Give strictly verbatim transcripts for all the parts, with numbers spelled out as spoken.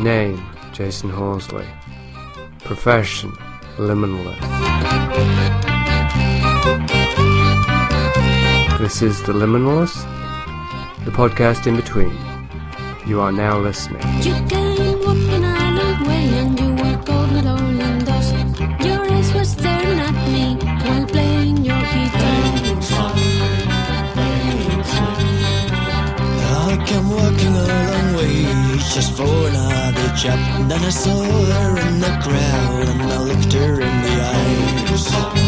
Name, Jason Horsley. Profession, liminalist. This is The Liminalist, the podcast in between. You are now listening. You came walking a long way and you were cold with all indoors. Your eyes were staring at me while playing your guitar. I came walking a long way just for another job. And then I saw her in the crowd and I looked her in the eyes.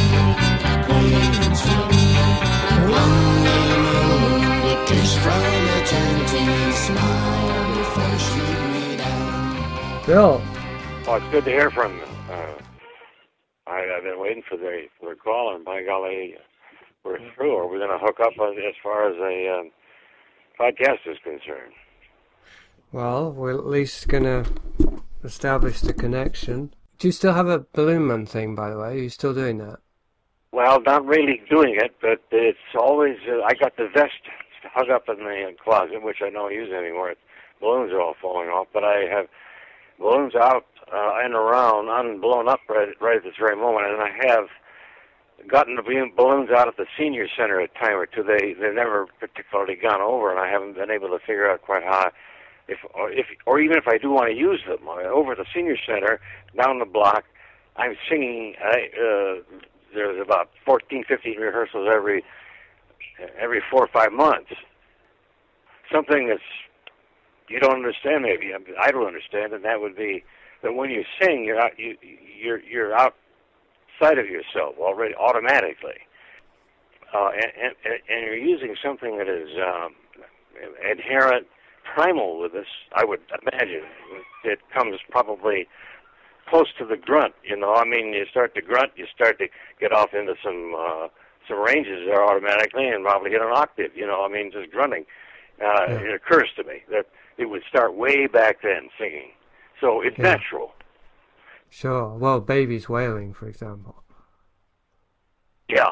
One little kiss from eternity, smile before shoot me down. Bill. Well, it's good to hear from you. Uh, I, I've been waiting for their, for their call, and by golly, we're through. Are we going to hook up as far as a um, podcast is concerned? Well, we're at least going to establish the connection. Do you still have a Balloon Man thing, by the way? Are you still doing that? Well, not really doing it, but it's always, uh, I got the vest hung up in the closet, which I don't use anymore. Balloons are all falling off, but I have balloons out uh, and around, unblown up right, right at this very moment, and I have gotten the balloons out at the senior center a time or two. They, they've never particularly gone over, and I haven't been able to figure out quite how, if or, if, or even if I do want to use them. Over at the senior center, down the block, I'm singing, I, uh, there's about fourteen, fifteen rehearsals every every four or five months. Something that's, you don't understand maybe, I don't understand, and that would be that when you sing, you're out, you, you're, you're outside of yourself already, automatically. Uh, and, and, and you're using something that is um, inherent, primal with us, I would imagine. It comes probably close to the grunt, you know. I mean, you start to grunt, you start to get off into some uh, some ranges there automatically and probably hit an octave, you know. I mean, just grunting. Uh, yeah. It occurs to me that it would start way back then, singing. So it's yeah. natural. Sure. Well, babies wailing, for example. Yeah.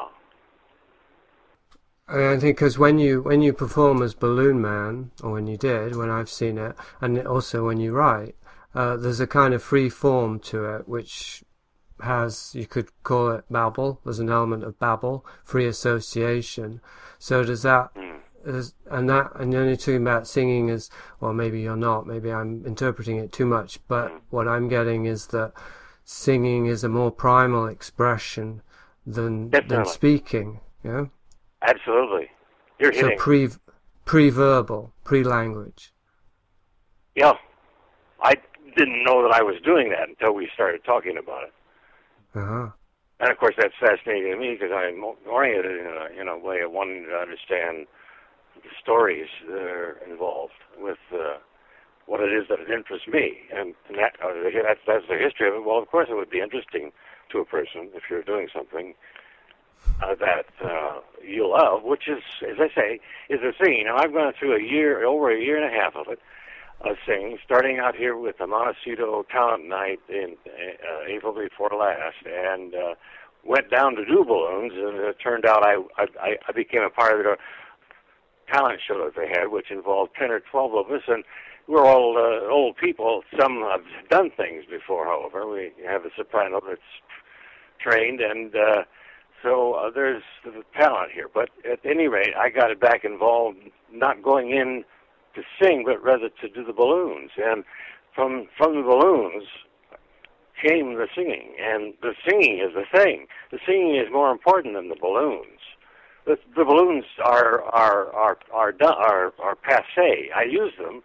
I think because when you when you perform as Balloon Man, or when you did, when I've seen it, and also when you write, uh, there's a kind of free form to it, which has, you could call it babble. There's an element of babble, free association. So does that, mm. is, and that, and then you're talking about singing as, well, maybe you're not, maybe I'm interpreting it too much, but mm. what I'm getting is that singing is a more primal expression than Definitely. than speaking, you know? Absolutely. You're so hitting. pre, pre-verbal, pre-language. Yeah. I didn't know that I was doing that until we started talking about it. Uh-huh. And, of course, that's fascinating to me because I'm oriented in a, in a way of wanting to understand the stories that are involved with uh, what it is that it interests me. And, and that, uh, that's, that's the history of it. Well, of course, it would be interesting to a person if you're doing something Uh, that uh, you love, which is, as I say, is the singing. Now, I've gone through a year, over a year and a half of it, of singing, starting out here with the Montecito Talent Night in uh, April before last, and uh, went down to do balloons, and it turned out I, I, I became a part of the talent show that they had, which involved ten or twelve of us, and we're all uh, old people. Some have done things before, however. We have a soprano that's trained, and uh, So uh, there's the talent here, but at any rate, I got it back involved, not going in to sing, but rather to do the balloons. And from from the balloons came the singing, and the singing is the thing. The singing is more important than the balloons. The, the balloons are are are are done, are are passé. I use them.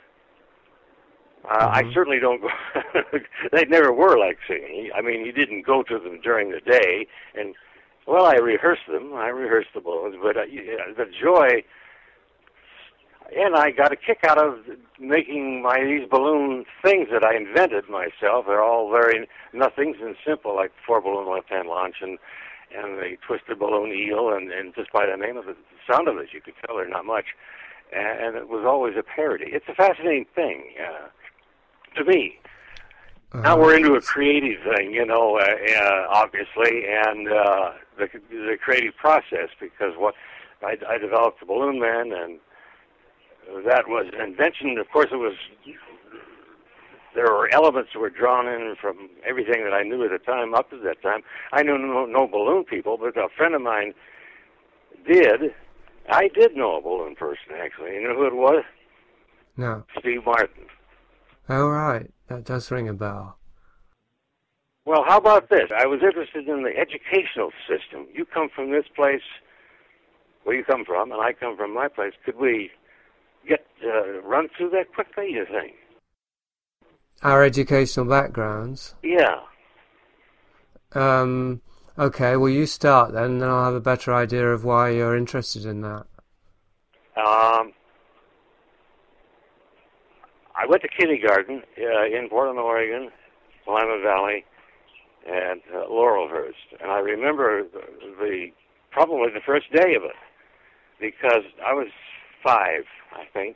Uh, mm-hmm. I certainly don't go. They never were like singing. I mean, you didn't go to them during the day and. Well, I rehearsed them. I rehearsed the balloons, but uh, the joy, and I got a kick out of making my these balloon things that I invented myself. They're all very nothings and simple, like four balloon left-hand launch and and the twisted balloon eel, and, and just by the name of it, the sound of it, you could tell they're not much. And, and it was always a parody. It's a fascinating thing uh, to me. Uh-huh. Now we're into a creative thing, you know, uh, uh, obviously, and uh, the the creative process, because what I, I developed the Balloon Man, and that was an invention. Of course, it was there were elements that were drawn in from everything that I knew at the time, up to that time. I knew no, no balloon people, but a friend of mine did. I did know a balloon person, actually. You know who it was? No. Steve Martin. Oh, right. That does ring a bell. Well, how about this? I was interested in the educational system. You come from this place, where you come from, and I come from my place. Could we get uh, run through that quickly, you think? Our educational backgrounds? Yeah. Um, okay, well, you start then, and then I'll have a better idea of why you're interested in that. Um, I went to kindergarten uh, in Portland, Oregon, Willamette Valley, and uh, Laurelhurst. And I remember the, the probably the first day of it, because I was five, I think.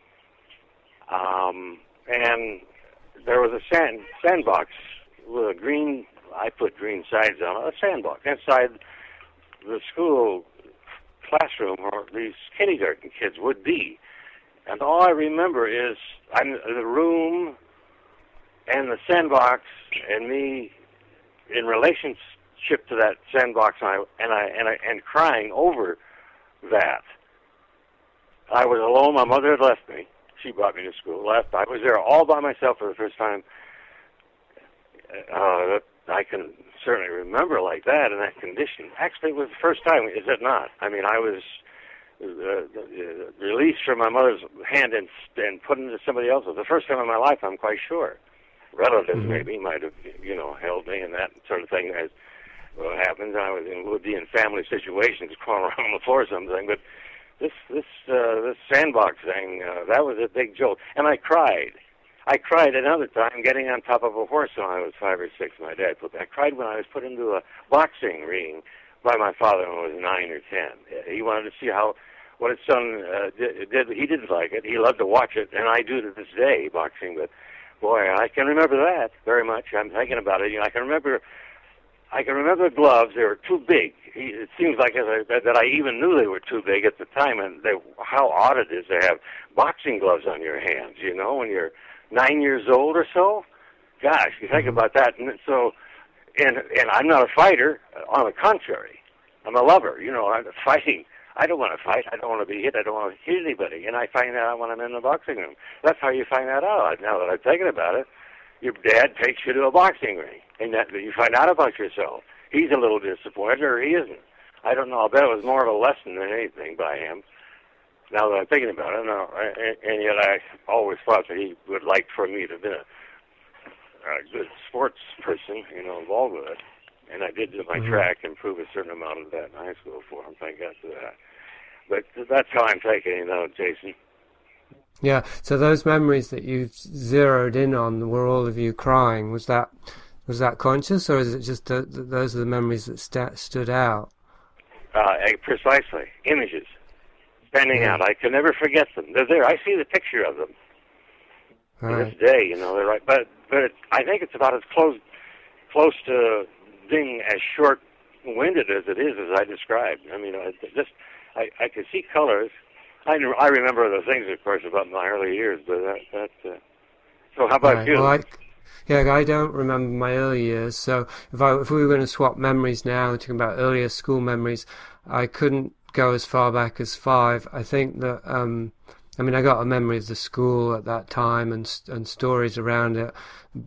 Um, and there was a sand sandbox with a green, I put green sides on it, a sandbox inside the school classroom where these kindergarten kids would be. And all I remember is I'm, the room and the sandbox and me in relationship to that sandbox, and I and I and, I, and crying over that. I was alone. My mother had left me. She brought me to school. Left. I was there all by myself for the first time. Uh, that I can certainly remember like that in that condition. Actually, it was the first time. Is it not? I mean, I was uh, released from my mother's hand and and put into somebody else's. The first time in my life, I'm quite sure. Relatives mm-hmm. maybe might have, you know, held me and that sort of thing. As what happens, I was in, would be in family situations, crawling around on the floor or something. But this this uh, this sandbox thing, uh, that was a big jolt, and I cried. I cried another time getting on top of a horse when I was five or six. My dad put me. I cried when I was put into a boxing ring by my father when I was nine or ten. He wanted to see how what his son uh, did, did. He didn't like it. He loved to watch it, and I do to this day boxing, but. Boy, I can remember that very much. I'm thinking about it. You know, I can remember, I can remember the gloves. They were too big. It seems like as I, that I even knew they were too big at the time. And they, how odd it is to have boxing gloves on your hands. You know, when you're nine years old or so. Gosh, you think about that. And so, and and I'm not a fighter. On the contrary, I'm a lover. You know, I'm fighting. I don't want to fight. I don't want to be hit. I don't want to hit anybody. And I find that out when I'm in the boxing room. That's how you find that out. Now that I'm thinking about it, your dad takes you to a boxing ring, and that you find out about yourself. He's a little disappointed, or he isn't. I don't know. I bet it was more of a lesson than anything by him. Now that I'm thinking about it, no, and, and yet I always thought that he would like for me to be a, a good sports person, you know, involved with it. And I did do my mm-hmm. track and prove a certain amount of that in high school for him, thank God for that. But that's how I'm taking it, you know, Jason. Yeah, so those memories that you zeroed in on were all of you crying. Was that was that conscious, or is it just uh, those are the memories that st- stood out? Uh, precisely. Images standing yeah. out. I can never forget them. They're there. I see the picture of them right. to this day, you know. They're right. But, but it, I think it's about as close, close to being as short-winded as it is as I described. I mean, I just I, I could see colors. I, I remember the things, of course, about my early years, but that. that uh, so how about right. you? Well, I, yeah, I don't remember my early years. So if I if we were going to swap memories now, talking about earlier school memories, I couldn't go as far back as five. I think that. Um, I mean, I got a memory of the school at that time and and stories around it,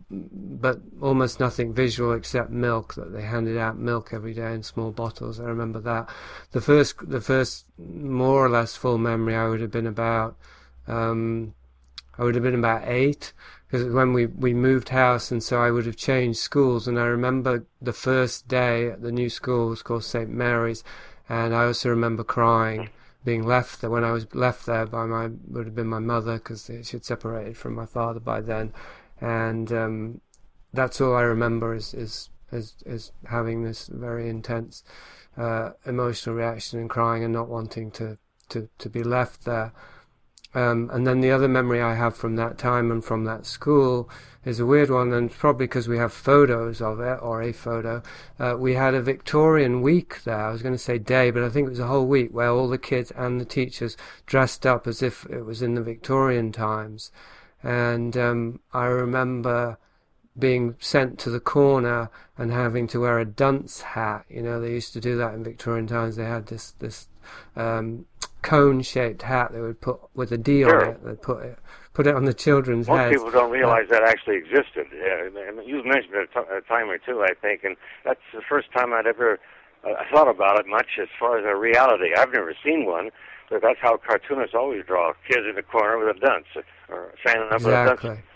but almost nothing visual except milk, that they handed out milk every day in small bottles. I remember that. The first, the first more or less full memory, I would have been about, um, I would have been about eight, because when we, we moved house, and so I would have changed schools, and I remember the first day at the new school was called Saint Mary's, and I also remember crying. Being left there when I was left there by my would have been my mother, because she had separated from my father by then, and um, that's all I remember is is is, is having this very intense uh, emotional reaction and crying and not wanting to to, to be left there. Um, and then the other memory I have from that time and from that school is a weird one, and probably because we have photos of it, or a photo. Uh, we had a Victorian week there. I was going to say day, but I think it was a whole week where all the kids and the teachers dressed up as if it was in the Victorian times. and um, I remember being sent to the corner and having to wear a dunce hat. You know, they used to do that in Victorian times. They had this this um, cone-shaped hat they would put with a D Sure. on it. They'd put it put it on the children's Most heads. people don't realize that actually existed. Yeah, and you've mentioned it a, t- a time or two, I think, and that's the first time I'd ever uh, thought about it much as far as a reality. I've never seen one, but that's how cartoonists always draw kids in the corner with a dunce or standing up Exactly. with a dunce.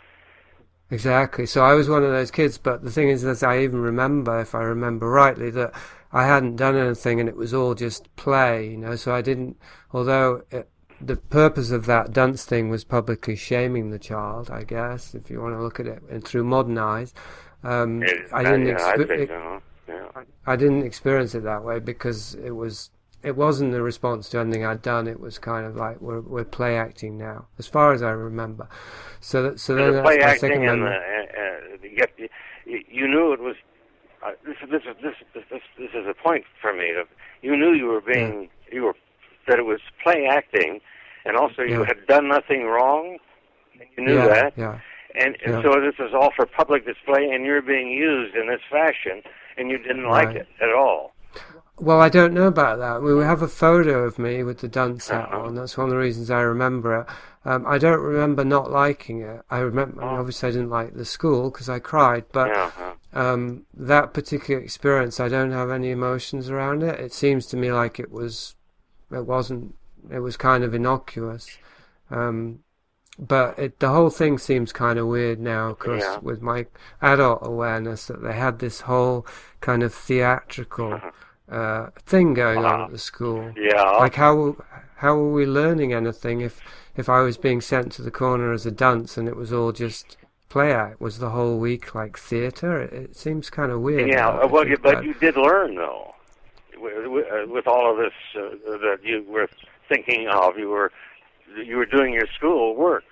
Exactly. So I was one of those kids, but the thing is that I even remember, if I remember rightly, that I hadn't done anything and it was all just play, you know, so I didn't, although it, the purpose of that dunce thing was publicly shaming the child, I guess, if you want to look at it and through modern eyes. Um, It- I didn't yeah, I'd expe- say it- so. Yeah. I didn't experience it that way because it was it wasn't a response to anything I'd done. It was kind of like we're we're play acting now, as far as I remember. So that so then the that's play my acting second and the, memory. uh, uh, you, get, you, you knew it was. Uh, this, is- this, is- this, this, this, this is a point for me. That you knew you were being you were that it was play acting, and also you Yeah. had done nothing wrong. And you knew yeah, that, yeah. and, and Yeah. so this was all for public display, and you're being used in this fashion, and you didn't like Right. it at all. Well, I don't know about that. We have a photo of me with the dunce hat Uh-huh. on. That's one of the reasons I remember it. Um, I don't remember not liking it. I remember, I mean, Oh. obviously, I didn't like the school because I cried. But Yeah, uh, um, that particular experience, I don't have any emotions around it. It seems to me like it was, it wasn't, it was kind of innocuous. Um, but it, the whole thing seems kind of weird now, of course, Yeah. with my adult awareness that they had this whole kind of theatrical uh, thing going on Uh-huh. at the school. yeah. Like how how were we learning anything if if I was being sent to the corner as a dunce and it was all just play act? Was the whole week like theatre? It, it seems kind of weird. Yeah, now, I well, think you, but about it. you did learn, though, with, with, uh, with all of this uh, that you were thinking of. You were you were doing your school work.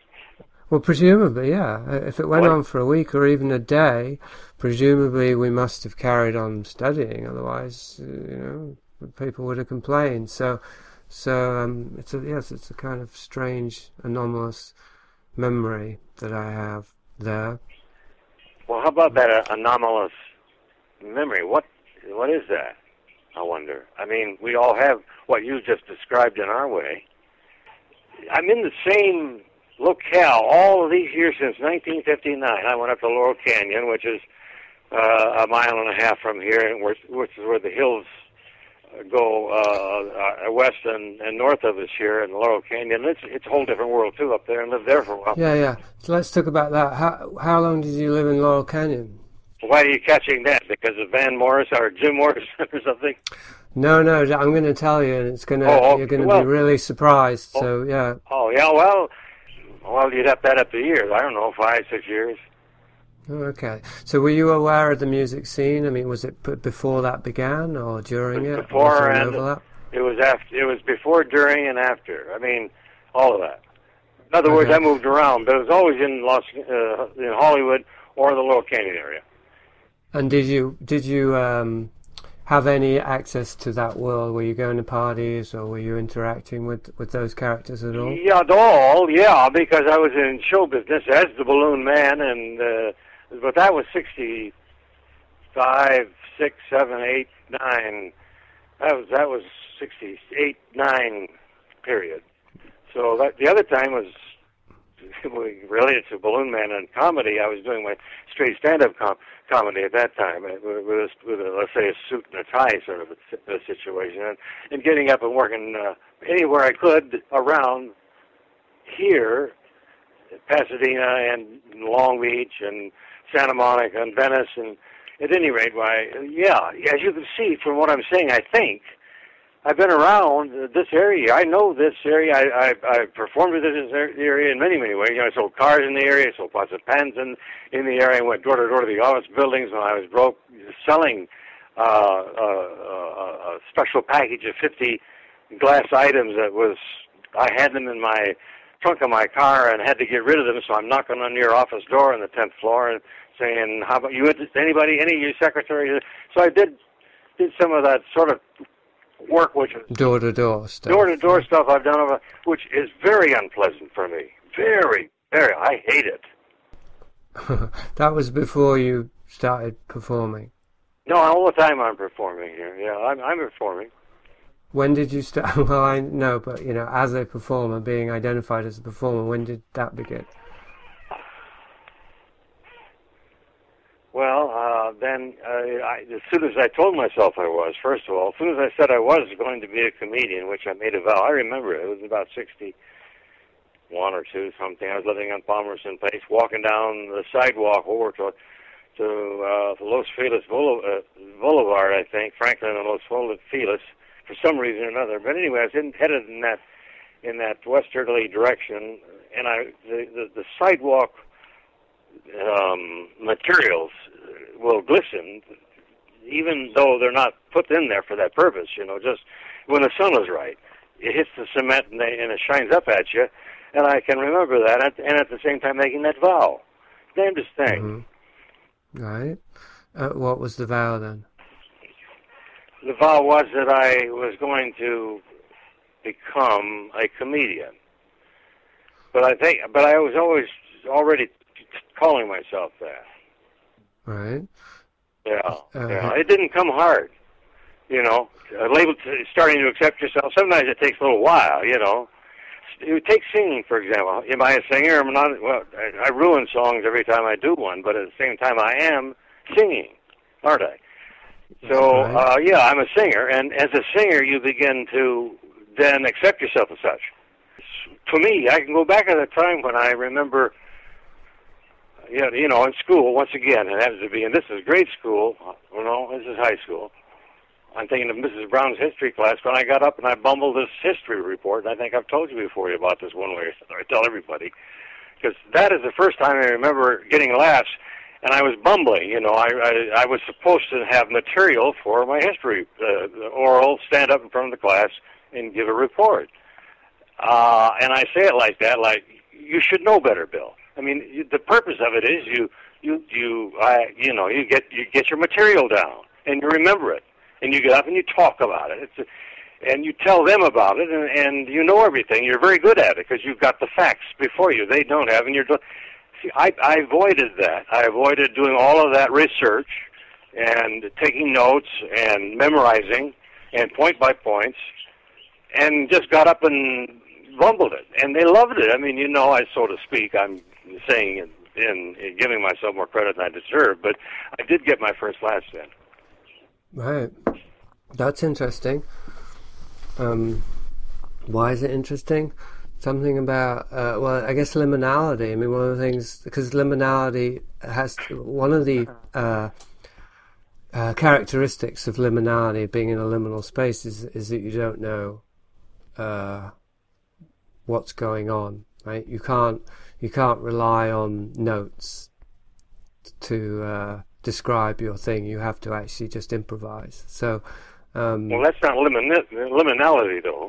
Well, presumably, yeah. If it went What? on for a week or even a day, presumably we must have carried on studying. Otherwise, uh, you know, people would have complained. So, so um, it's a yes, it's a kind of strange, anomalous memory that I have there. Well, how about that uh, anomalous memory? What what is that? I wonder. I mean, we all have what you just described in our way. I'm in the same locale all of these years since nineteen fifty-nine. I went up to Laurel Canyon, which is uh, a mile and a half from here, and which, which is where the hills uh, go uh, uh, west and, and north of us here in Laurel Canyon. It's it's a whole different world too up there, and lived there for a while. Yeah, yeah. So let's talk about that. How how long did you live in Laurel Canyon? Why are you catching that? Because of Van Morris or Jim Morrison or something? No, no. I'm going to tell you, and it's going to Oh, oh, you're going to well- be really surprised. So yeah. Oh yeah, well, well you'd have that up to years. I don't know, five, six years. Oh, okay. So were you aware of the music scene? I mean, was it p- before that began or during it? Before Was there an and overlap? it was after. It was before, during, and after. I mean, all of that. In other words, Okay. I moved around, but it was always in Los, uh, in Hollywood or the Laurel Canyon area. And did you did you um, have any access to that world? Were you going to parties or were you interacting with, with those characters at all? Yeah, at all, yeah, because I was in show business as the Balloon Man, and uh, but that was sixty-five, six, seven, eight, nine. That was that was sixty-eight, nine period. So that the other time was related to Balloon Man and comedy. I was doing my straight stand-up com- comedy at that time uh, with, with, a, with a, let's say, a suit and a tie sort of a, a situation, and, and getting up and working uh, anywhere I could around here, Pasadena and Long Beach and Santa Monica and Venice, and at any rate, why, yeah, as you can see from what I'm saying, I think I've been around this area. I know this area. I, I, I performed with this area in many, many ways. You know, I sold cars in the area. I sold pots of pans in, in the area. I went door to door to the office buildings when I was broke, selling uh, uh, a special package of fifty glass items that was, I had them in my trunk of my car and had to get rid of them, so I'm knocking on your office door on the tenth floor and saying, how about you, anybody, any of your secretaries? So I did did some of that sort of work, which is Door to door stuff. door-to-door stuff I've done, over, which is very unpleasant for me. Very, Very. I hate it. That was before you started performing. No, all the time I'm performing here. Yeah, I'm, I'm performing. When did you start? Well, I know, but you know, as a performer, being identified as a performer, when did that begin? Well, uh, then, uh, I, as soon as I told myself I was, first of all, as soon as I said I was going to be a comedian, which I made a vow, I remember it, it was about sixty-one or two, something. I was living on Palmerston Place, walking down the sidewalk over to to uh, Los Feliz Boulevard, uh, Boulevard, I think, Franklin and Los Feliz, for some reason or another. But anyway, I was in, headed in that in that westerly direction, and I the, the, the sidewalk um, materials will glisten, even though they're not put in there for that purpose. You know, just when the sun is right, it hits the cement and, they, and it shines up at you. And I can remember that, and at the same time making that vow. Damnedest thing. Mm-hmm. Right. Uh, what was the vow then? The vow was that I was going to become a comedian. But I think, but I was always already calling myself that. Right. Yeah. Uh, yeah. It didn't come hard. You know, uh, label to, starting to accept yourself. Sometimes it takes a little while. You know. You take singing, for example. Am I a singer? I'm not. Well, I, I ruin songs every time I do one, but at the same time, I am singing, aren't I? So, uh, yeah, I'm a singer, and as a singer, you begin to then accept yourself as such. To me, I can go back to the time when I remember, you you know, in school, once again, it happens to be, and this is grade school, you know, this is high school. I'm thinking of Missus Brown's history class when I got up and I bumbled this history report, and I think I've told you before about this one way or another. I tell everybody, because that is the first time I remember getting laughs, and I was bumbling. You know, I I, I was supposed to have material for my history uh, oral, stand up in front of the class and give a report. Uh, and I say it like that, like, you should know better, Bill. I mean, you, the purpose of it is you you you I you know you get you get your material down and you remember it. And you get up and you talk about it. It's a, and you tell them about it, and, and you know everything. You're very good at it because you've got the facts before you. They don't have, and you're doing. See, I, I avoided that. I avoided doing all of that research and taking notes and memorizing and point by points, and just got up and rumbled it. And they loved it. I mean, you know, I so to speak, I'm saying in, in, in giving myself more credit than I deserve, but I did get my first laughs then. Right. That's interesting. Um, why is it interesting? Something about, uh, well, I guess liminality. I mean, one of the things, because liminality has, one of the uh, uh, characteristics of liminality, being in a liminal space, is, is that you don't know uh, what's going on, right? You can't, you can't rely on notes to... Uh, describe your thing. You have to actually just improvise. So, um, well, that's not limin- liminality, though.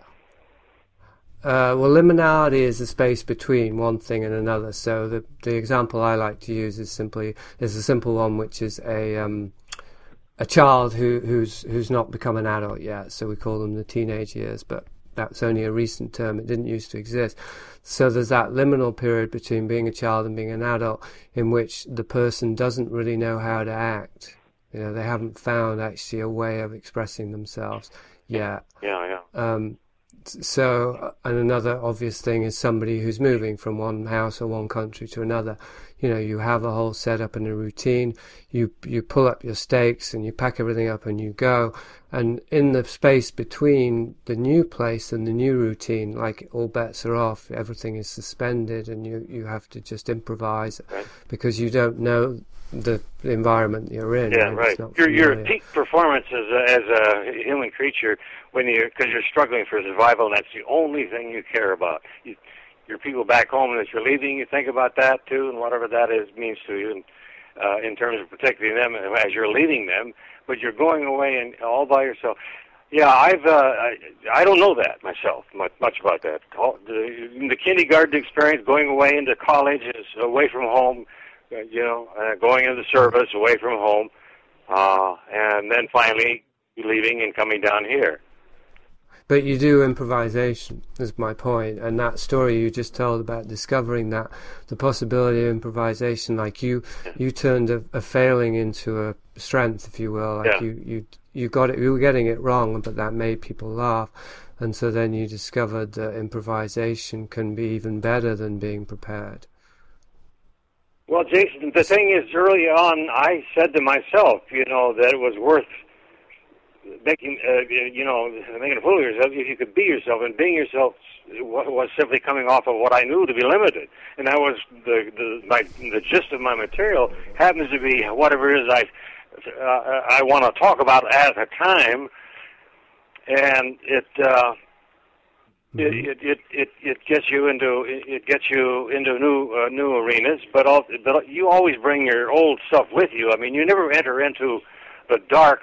Uh, well, liminality is the space between one thing and another. So the the example I like to use is simply is a simple one, which is a um, a child who who's who's not become an adult yet. So we call them the teenage years, but that's only a recent term. It didn't used to exist. So there's that liminal period between being a child and being an adult in which the person doesn't really know how to act. You know, they haven't found actually a way of expressing themselves yet. Yeah, yeah. Um, so, and another obvious thing is somebody who's moving from one house or one country to another. You know, you have a whole setup and a routine. You you pull up your stakes and you pack everything up and you go. And in the space between the new place and the new routine, like all bets are off, everything is suspended, and you, you have to just improvise right. because you don't know the, the environment you're in. Yeah, right. Your your peak performance as a, as a human creature, when you because you're struggling for survival, and that's the only thing you care about. You, your people back home, and as you're leaving, you think about that too, and whatever that is means to you, and, uh, in terms of protecting them as you're leaving them. But you're going away and all by yourself. Yeah, I've uh, I, I don't know that myself much, much about that. All, the, the kindergarten experience, going away into college is away from home. Uh, you know, uh, going into service away from home, uh, and then finally leaving and coming down here. but you do improvisation, is my point. And that story you just told about discovering that, the possibility of improvisation, like you, you turned a, a failing into a strength, if you will. Like Yeah. you, you, you got it. You were getting it wrong, but that made people laugh. And so then you discovered that improvisation can be even better than being prepared. Well, Jason, the thing is, early on, I said to myself, you know, that it was worth making, uh, you know, making a fool of yourself if you could be yourself. And being yourself was simply coming off of what I knew to be limited, and that was the the my the gist of my material happens to be whatever it is I uh, I want to talk about at a time, and it. Uh, Mm-hmm. It, it it it gets you into it gets you into new uh, new arenas, but all, but you always bring your old stuff with you. I mean, you never enter into the dark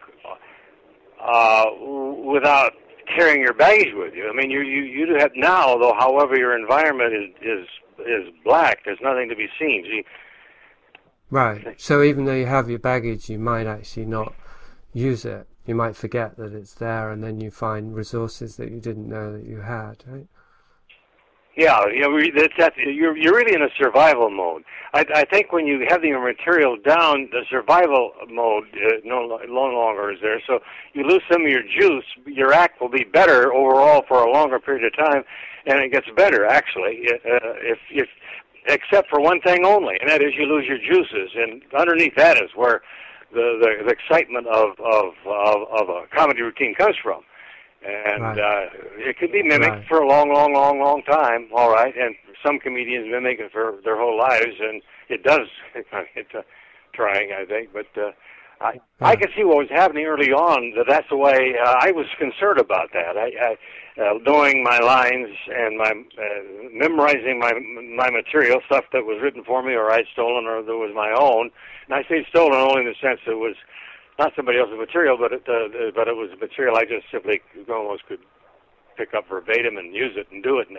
uh, without carrying your baggage with you. I mean, you you you do have now, though. However, your environment is is is black. There's nothing to be seen. See, Right. So even though you have your baggage, you might actually not use it. You might forget that it's there, and then you find resources that you didn't know that you had, right? Yeah, you know, that's, that's, you're you're really in a survival mode. I, I think when you have your material down, the survival mode uh, no, no longer is there. So you lose some of your juice. Your act will be better overall for a longer period of time, and it gets better actually, uh, if if except for one thing only, and that is you lose your juices. And underneath that is where the the, the excitement of, of of of a comedy routine comes from. And right. uh, it can be mimicked right. for a long, long, long, long time, all right, and some comedians mimic it for their whole lives, and it does, it's uh, trying, I think, but uh, I yeah. I can see what was happening early on, that that's the way uh, I was concerned about that. I, I uh, knowing my lines and my uh, memorizing my my material, stuff that was written for me or I'd stolen or that was my own, and I say stolen only in the sense that it was not somebody else's material, but it, uh, but it was material I just simply almost could pick up verbatim and use it and do it, and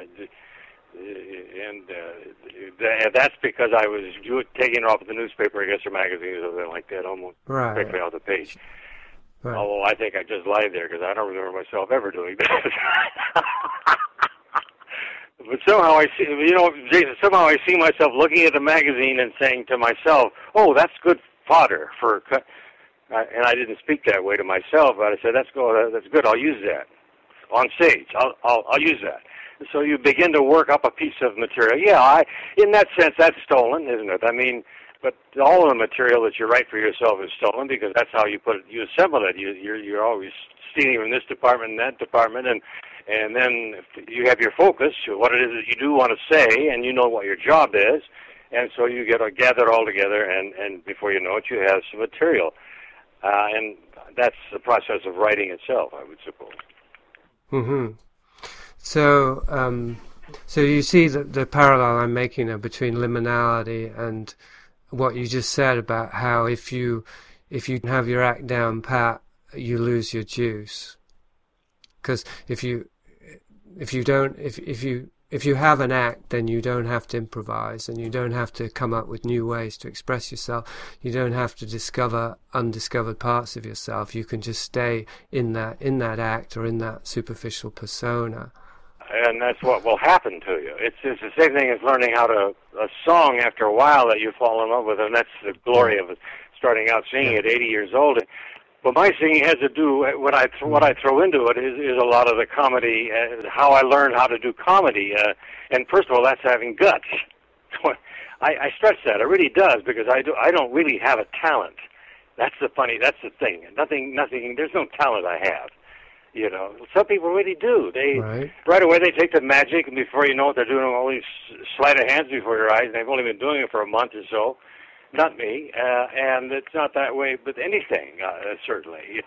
and uh, that's because I was taking it off of the newspaper, I guess, or magazine or something like that, almost right. quickly off the page. Right. Although I think I just lied there because I don't remember myself ever doing that. But somehow I see, you know, Jason, somehow I see myself looking at the magazine and saying to myself, "Oh, that's good fodder for." Uh, and I didn't speak that way to myself, but I said, "That's good. That's good. I'll use that on stage. I'll, I'll, I'll use that." So you begin to work up a piece of material. Yeah, I, in that sense, that's stolen, isn't it? I mean, but all of the material that you write for yourself is stolen because that's how you put it. You assemble it. You, you're, you're always stealing from this department and that department, and and then you have your focus, what it is that you do want to say, and you know what your job is, and so you get gather it all together, and and before you know it, you have some material. Uh, and that's the process of writing itself, I would suppose. Mm-hmm. So, um, so you see the, the parallel I'm making there between liminality and what you just said about how if you if you have your act down pat, you lose your juice. Because if you if you don't if if you if you have an act, then you don't have to improvise, and you don't have to come up with new ways to express yourself. You don't have to discover undiscovered parts of yourself. You can just stay in that in that act or in that superficial persona. And that's what will happen to you. It's, it's the same thing as learning how to a song after a while that you fall in love with, and that's the glory of it, starting out singing Yeah. at eighty years old. But my singing has to do, what I th- what I throw into it is, is a lot of the comedy, uh, how I learned how to do comedy. Uh, and first of all, that's having guts. I, I stress that. It really does, because I, do, I don't really have a talent. That's the funny, that's the thing. Nothing, nothing, there's no talent I have. You know, some people really do. They Right. right away they take the magic, and before you know it, they're doing all these sleight of hands before your eyes. And they've only been doing it for a month or so. Not me, uh, and it's not that way with anything, uh, certainly.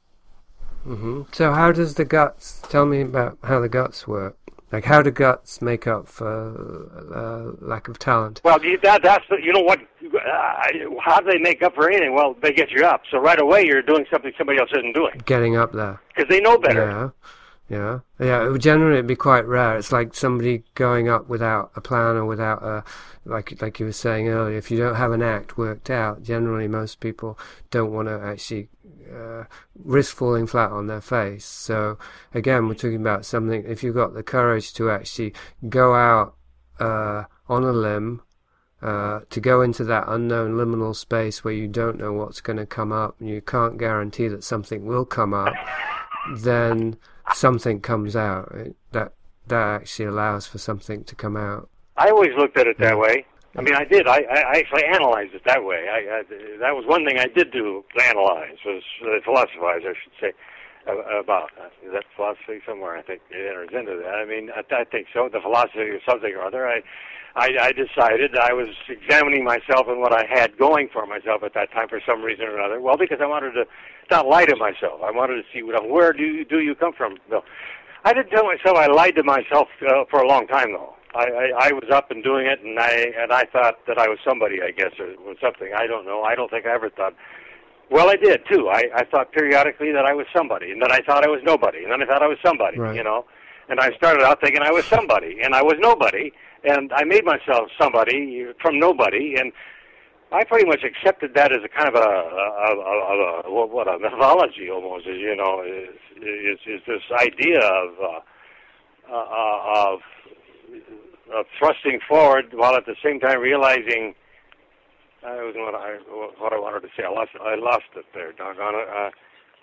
Mm-hmm. So how does the guts, tell me about how the guts work. Like, how do guts make up for uh, lack of talent? Well, that, that's the, you know what, uh, how do they make up for anything? Well, they get you up. So right away you're doing something somebody else isn't doing. Getting up there. Because they know better. Yeah. Yeah, yeah. It would generally be quite rare. It's like somebody going up without a plan or without a, like like you were saying earlier. If you don't have an act worked out, generally most people don't want to actually uh, risk falling flat on their face. So again, we're talking about something. If you've got the courage to actually go out uh, on a limb, uh, to go into that unknown liminal space where you don't know what's going to come up, and you can't guarantee that something will come up, then something comes out. It, that that actually allows for something to come out. I always looked at it that way. I mean, I did. I, I actually analyzed it that way. I, I, that was one thing I did do, analyze, was uh, philosophize, I should say, uh, about. Uh, is that philosophy somewhere? I think it enters into that. I mean, I, I think so. The philosophy of something or other. I, I, I decided I was examining myself and what I had going for myself at that time for some reason or another. Well, because I wanted to not lie to myself. I wanted to see what, where do you, do you come from, Bill? I didn't tell myself I lied to myself uh, for a long time, though. I, I, I was up and doing it, and I and I thought that I was somebody, I guess, or was something. I don't know. I don't think I ever thought. Well, I did, too. I, I thought periodically that I was somebody, and then I thought I was nobody, and then I thought I was somebody, right. you know. And I started out thinking I was somebody, and I was nobody, and I made myself somebody from nobody, and I pretty much accepted that as a kind of a, a, a, a, a what a mythology almost is, you know, is is, is this idea of uh, uh, of of thrusting forward while at the same time realizing. I was what I what I wanted to say. I lost I lost it there. Doggone it. Uh,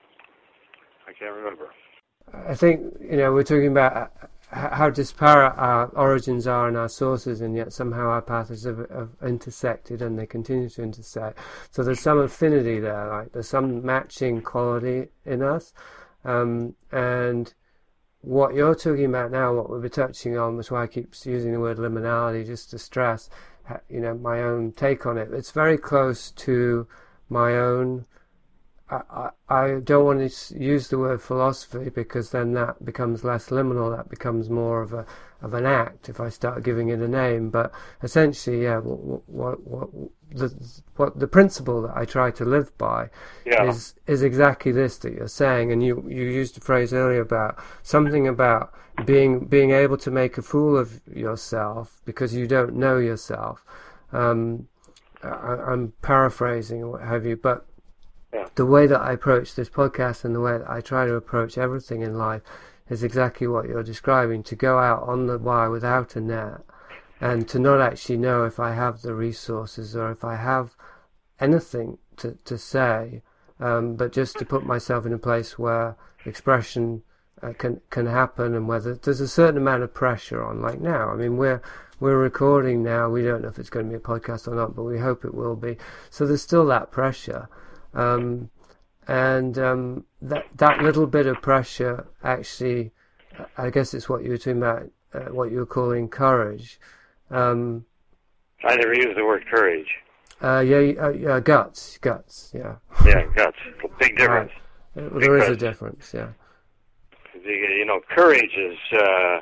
I can't remember. I think, you know, we're talking about how disparate our origins are and our sources, and yet somehow our paths have, have intersected, and they continue to intersect. So there's some affinity there, like there's some matching quality in us. Um, and what you're talking about now, what we'll be touching on, that's why I keep using the word liminality, just to stress, you know, my own take on it. It's very close to my own. I, I don't want to use the word philosophy, because then that becomes less liminal. That becomes more of a of an act if I start giving it a name. But essentially, yeah, what what, what the what the principle that I try to live by yeah. is is exactly this that you're saying. And you you used a phrase earlier about something about being being able to make a fool of yourself because you don't know yourself. Um, I, I'm paraphrasing or what have you, but. Yeah. The way that I approach this podcast and the way that I try to approach everything in life is exactly what you're describing, to go out on the wire without a net and to not actually know if I have the resources or if I have anything to, to say, um, but just to put myself in a place where expression uh, can can happen, and whether there's a certain amount of pressure on, like now. I mean, we're we're recording now. We don't know if it's going to be a podcast or not, but we hope it will be. So there's still that pressure. Um, and um, that that little bit of pressure, actually, I guess it's what you were talking about, uh, what you were calling courage. Um, I never used the word courage. Uh, yeah, uh, yeah, guts, guts, yeah. Yeah, guts. Big difference. Right. Big There is difference. a difference, yeah. You know, courage is. Uh,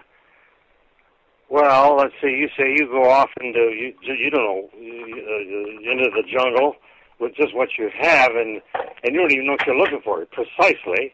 well, let's see. You say you go off into you, you don't know uh, into the jungle with just what you have, and and you don't even know what you're looking for precisely.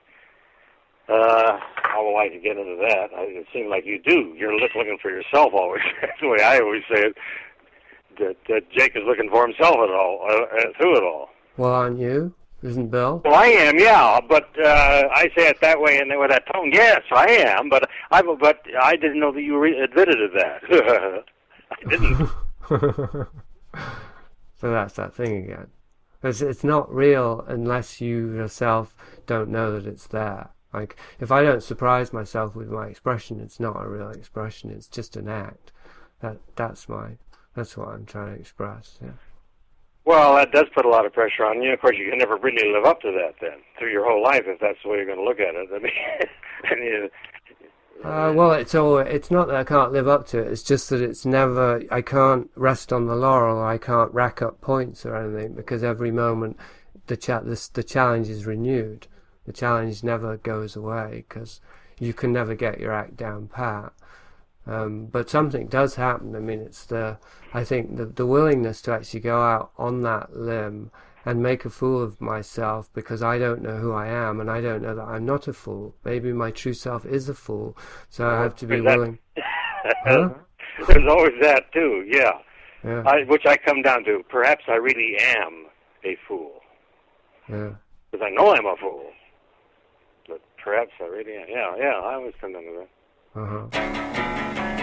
Uh, how will I get into that? I, it seems like you do. You're look, looking for yourself always. That's the way I always say it. That, that Jake is looking for himself at all, uh, through it all. Well, aren't you? Isn't Bill? Well, I am, yeah, but uh, I say it that way and with that tone. Yes, I am, but I but I didn't know that you re- admitted to that. I didn't. So that's that thing again. It's, it's not real unless you yourself don't know that it's there. Like, if I don't surprise myself with my expression, it's not a real expression. It's just an act. That that's my that's what I'm trying to express. Yeah. Well, that does put a lot of pressure on you. Of course, you can never really live up to that then through your whole life if that's the way you're going to look at it. I mean, I mean Uh, well, it's all. It's not that I can't live up to it. It's just that it's never. I can't rest on the laurel. Or I can't rack up points or anything, because every moment the cha- this, the challenge is renewed. The challenge never goes away because you can never get your act down pat. Um, but something does happen. I mean, it's the. I think the the willingness to actually go out on that limb and make a fool of myself because I don't know who I am, and I don't know that I'm not a fool. Maybe my true self is a fool, so I have to be That- willing. Huh? There's always that too, yeah. Yeah, I, which I come down to. Perhaps I really am a fool yeah. because I know I'm a fool. But perhaps I really am. Yeah, yeah. I always come down to that. Uh-huh.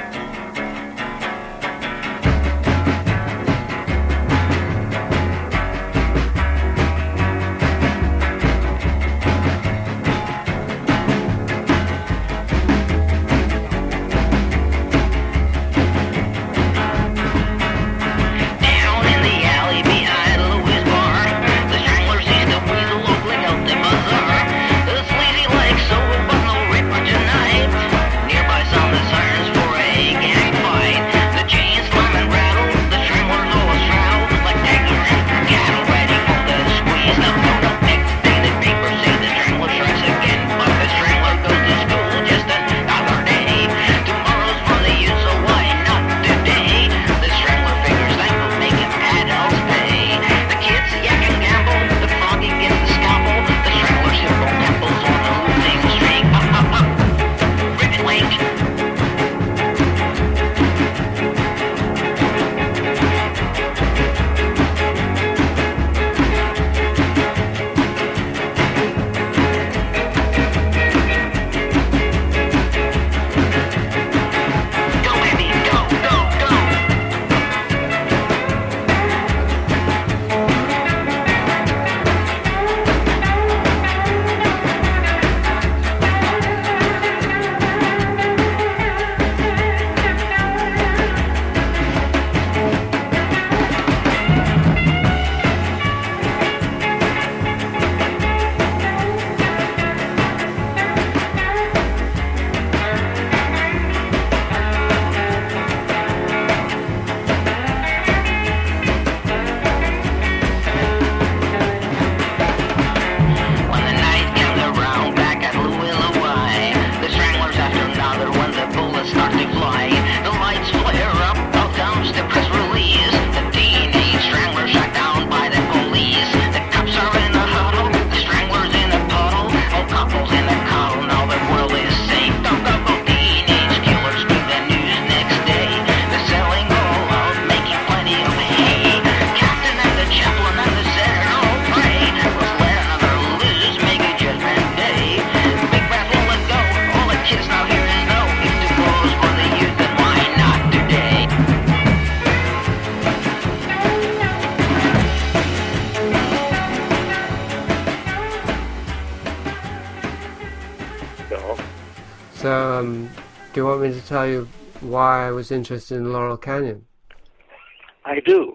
Down in the alley behind Louis Bar, the Stranglers and the Weasel opening out the bazaar. The sleazy like so, but no ripper tonight. Nearby sound the sirens for a gang fight. The chains slam and rattle, the Stranglers all astraddle like daggers and cattle ready for the squeeze. No, no, no, next day the papers say the Strangler strikes again, but the Strangler goes to school just another day. Tomorrow's for the youth, so why not today? The Strangler figures that will make him adults pay. The kids yak and gamble, the froggy gets the scalpel. The Strangler's hippo temples on a losing streak. Up, up, up, ribbon link. Go, baby, go, go, go. When the night comes around back at Louis Louis, the Stranglers after another when the bullets start to fly. The lights flare up, out comes the press release. The teenage Strangler shot down by the police. The cops are in a huddle, the Stranglers in a puddle. All couples in a cuddle, now the world is safe. Go, go, go, teenage killers do the news next day. They're selling all out, making plenty of hay. Captain and the chaplain and the senator all pray. Let's let another lose, make a judgment day. Big brass will let go, all the kids now hear and know. If the clothes for the youth, then why not today? So, So, um, do you want me to tell you why I was interested in Laurel Canyon? I do.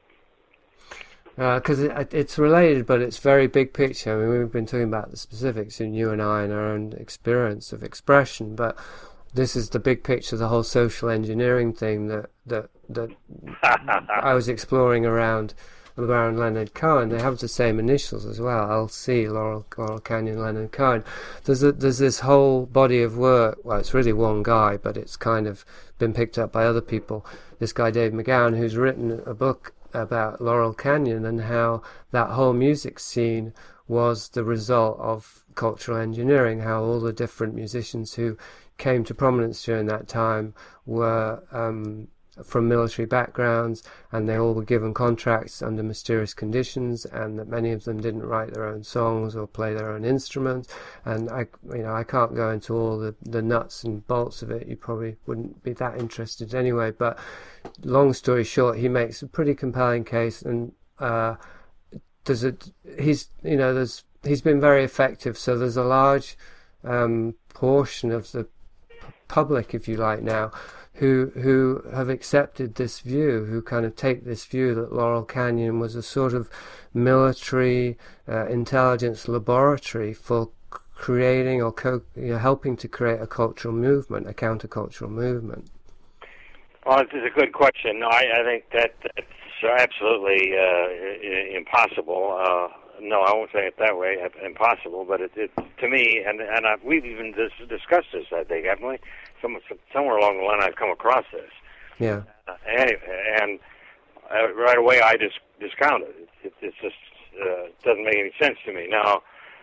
Because it, it's related, but it's very big picture. I mean, we've been talking about the specifics in you and I and our own experience of expression, but this is the big picture, the whole social engineering thing that that that I was exploring around around Leonard Cohen. They have the same initials as well, L C, Laurel, Laurel Canyon, Leonard Cohen. There's a, there's this whole body of work. Well, it's really one guy, but it's kind of been picked up by other people. This guy Dave McGowan, who's written a book about Laurel Canyon and how that whole music scene was the result of cultural engineering, how all the different musicians who came to prominence during that time were um, from military backgrounds, and they all were given contracts under mysterious conditions, and that many of them didn't write their own songs or play their own instruments. And I, you know, I can't go into all the, the nuts and bolts of it. You probably wouldn't be that interested anyway. But long story short, he makes a pretty compelling case, and uh, there's a he's you know there's he's been very effective. So there's a large um, portion of the public, if you like, now who who have accepted this view, who kind of take this view that Laurel Canyon was a sort of military uh, intelligence laboratory for c- creating or co- you know, helping to create a cultural movement, a countercultural movement. Well, this is a good question. No, I, I think that that's absolutely uh, i- impossible. Uh, no, I won't say it that way, impossible. But it, it to me, and and I've, we've even dis- discussed this, I think, haven't we? Some, somewhere along the line, I've come across this. Yeah. Uh, anyway, and uh, right away, I just discounted it. it. It's just uh, doesn't make any sense to me. Now,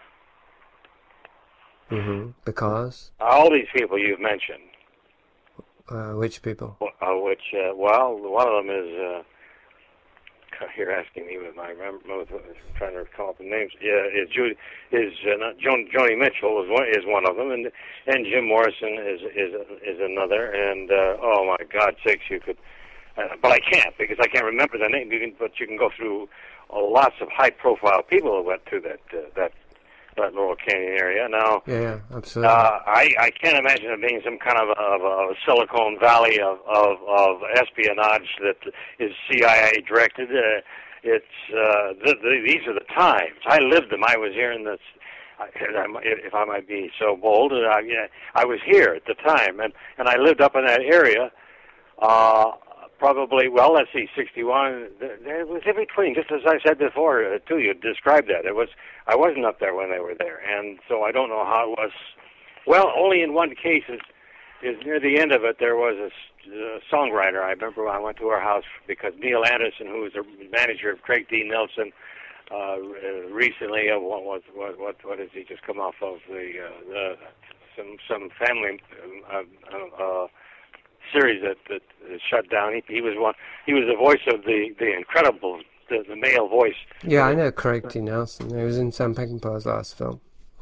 hmm Because? all these people you've mentioned, Uh, which people? uh, which, uh, well, one of them is, uh, you're asking me with my, remember, trying to come up with names, yeah, is Judy, is, uh, not, Joni, Joni Mitchell is one, is one of them, and, and Jim Morrison is, is, is another, and, uh, oh my God sakes, you could, uh, but I can't, because I can't remember the name, you can, but you can go through uh, lots of high-profile people that went through that, uh, that, that Laurel Canyon area. Now, Yeah, yeah, absolutely. uh, I, I can't imagine it being some kind of a, of a Silicon Valley of, of, of espionage that is C I A directed. Uh, it's uh, th- th- these are the times. I lived them. I was here in this. If I might be so bold, uh, I, yeah, I was here at the time, and, and I lived up in that area. Uh, probably, well, let's see, sixty-one. It was in between, just as I said before uh, to you. Described that. It was. I wasn't up there when they were there, and so I don't know how it was. Well, only in one case is, is near the end of it. There was a, a songwriter. I remember when I went to her house because Neil Anderson, who was the manager of Craig D. Nelson, uh, recently, uh, what was what, what what has he just come off of the, uh, the some some family uh, uh, uh, series that that is shut down. He, he was one. He was the voice of the the Incredibles. The, the male voice. Yeah, I know Craig D. Nelson. He was in Sam Peckinpah's last film.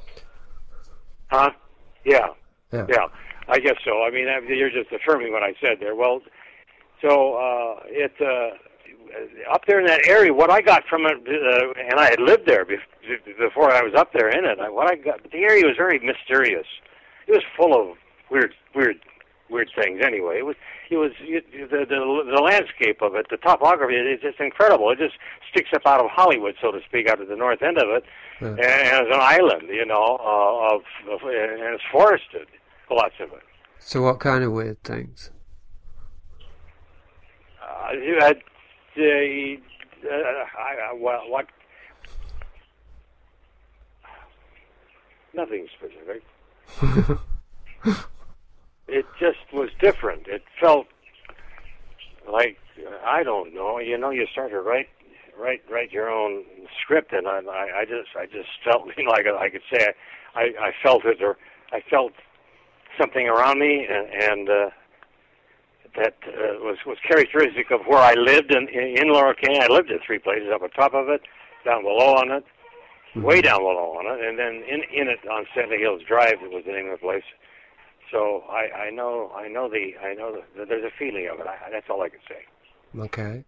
Huh? Yeah. Yeah. Yeah. I guess so. I mean, you're just affirming what I said there. Well, so uh, it uh, up there in that area, what I got from it, uh, and I had lived there bef- before I was up there in it. What I got, the area was very mysterious. It was full of weird, weird. weird things anyway. It was, it was it, the, the the landscape of it, the topography. It's just incredible. It just sticks up out of Hollywood, so to speak, out of the north end of it, Yeah. and, and it's an island, you know, uh, of, of and it's forested, lots of it. So what kind of weird things? Uh, you had, uh, uh, I, I, well, what? Nothing specific. It just was different. It felt like, I don't know, you know, you start to write, write, write your own script, and I, I, I just, I just felt like I could say, I, I felt it, or I felt something around me, and, and uh, that uh, was was characteristic of where I lived in, in, in Laurel Canyon. I lived in three places: up on top of it, down below on it, mm-hmm. way down below on it, and then in in it on Sandy Hills Drive. That was the name of the place. So I, I know, I know the, I know the, there's a feeling of it. I, that's all I can say. Okay.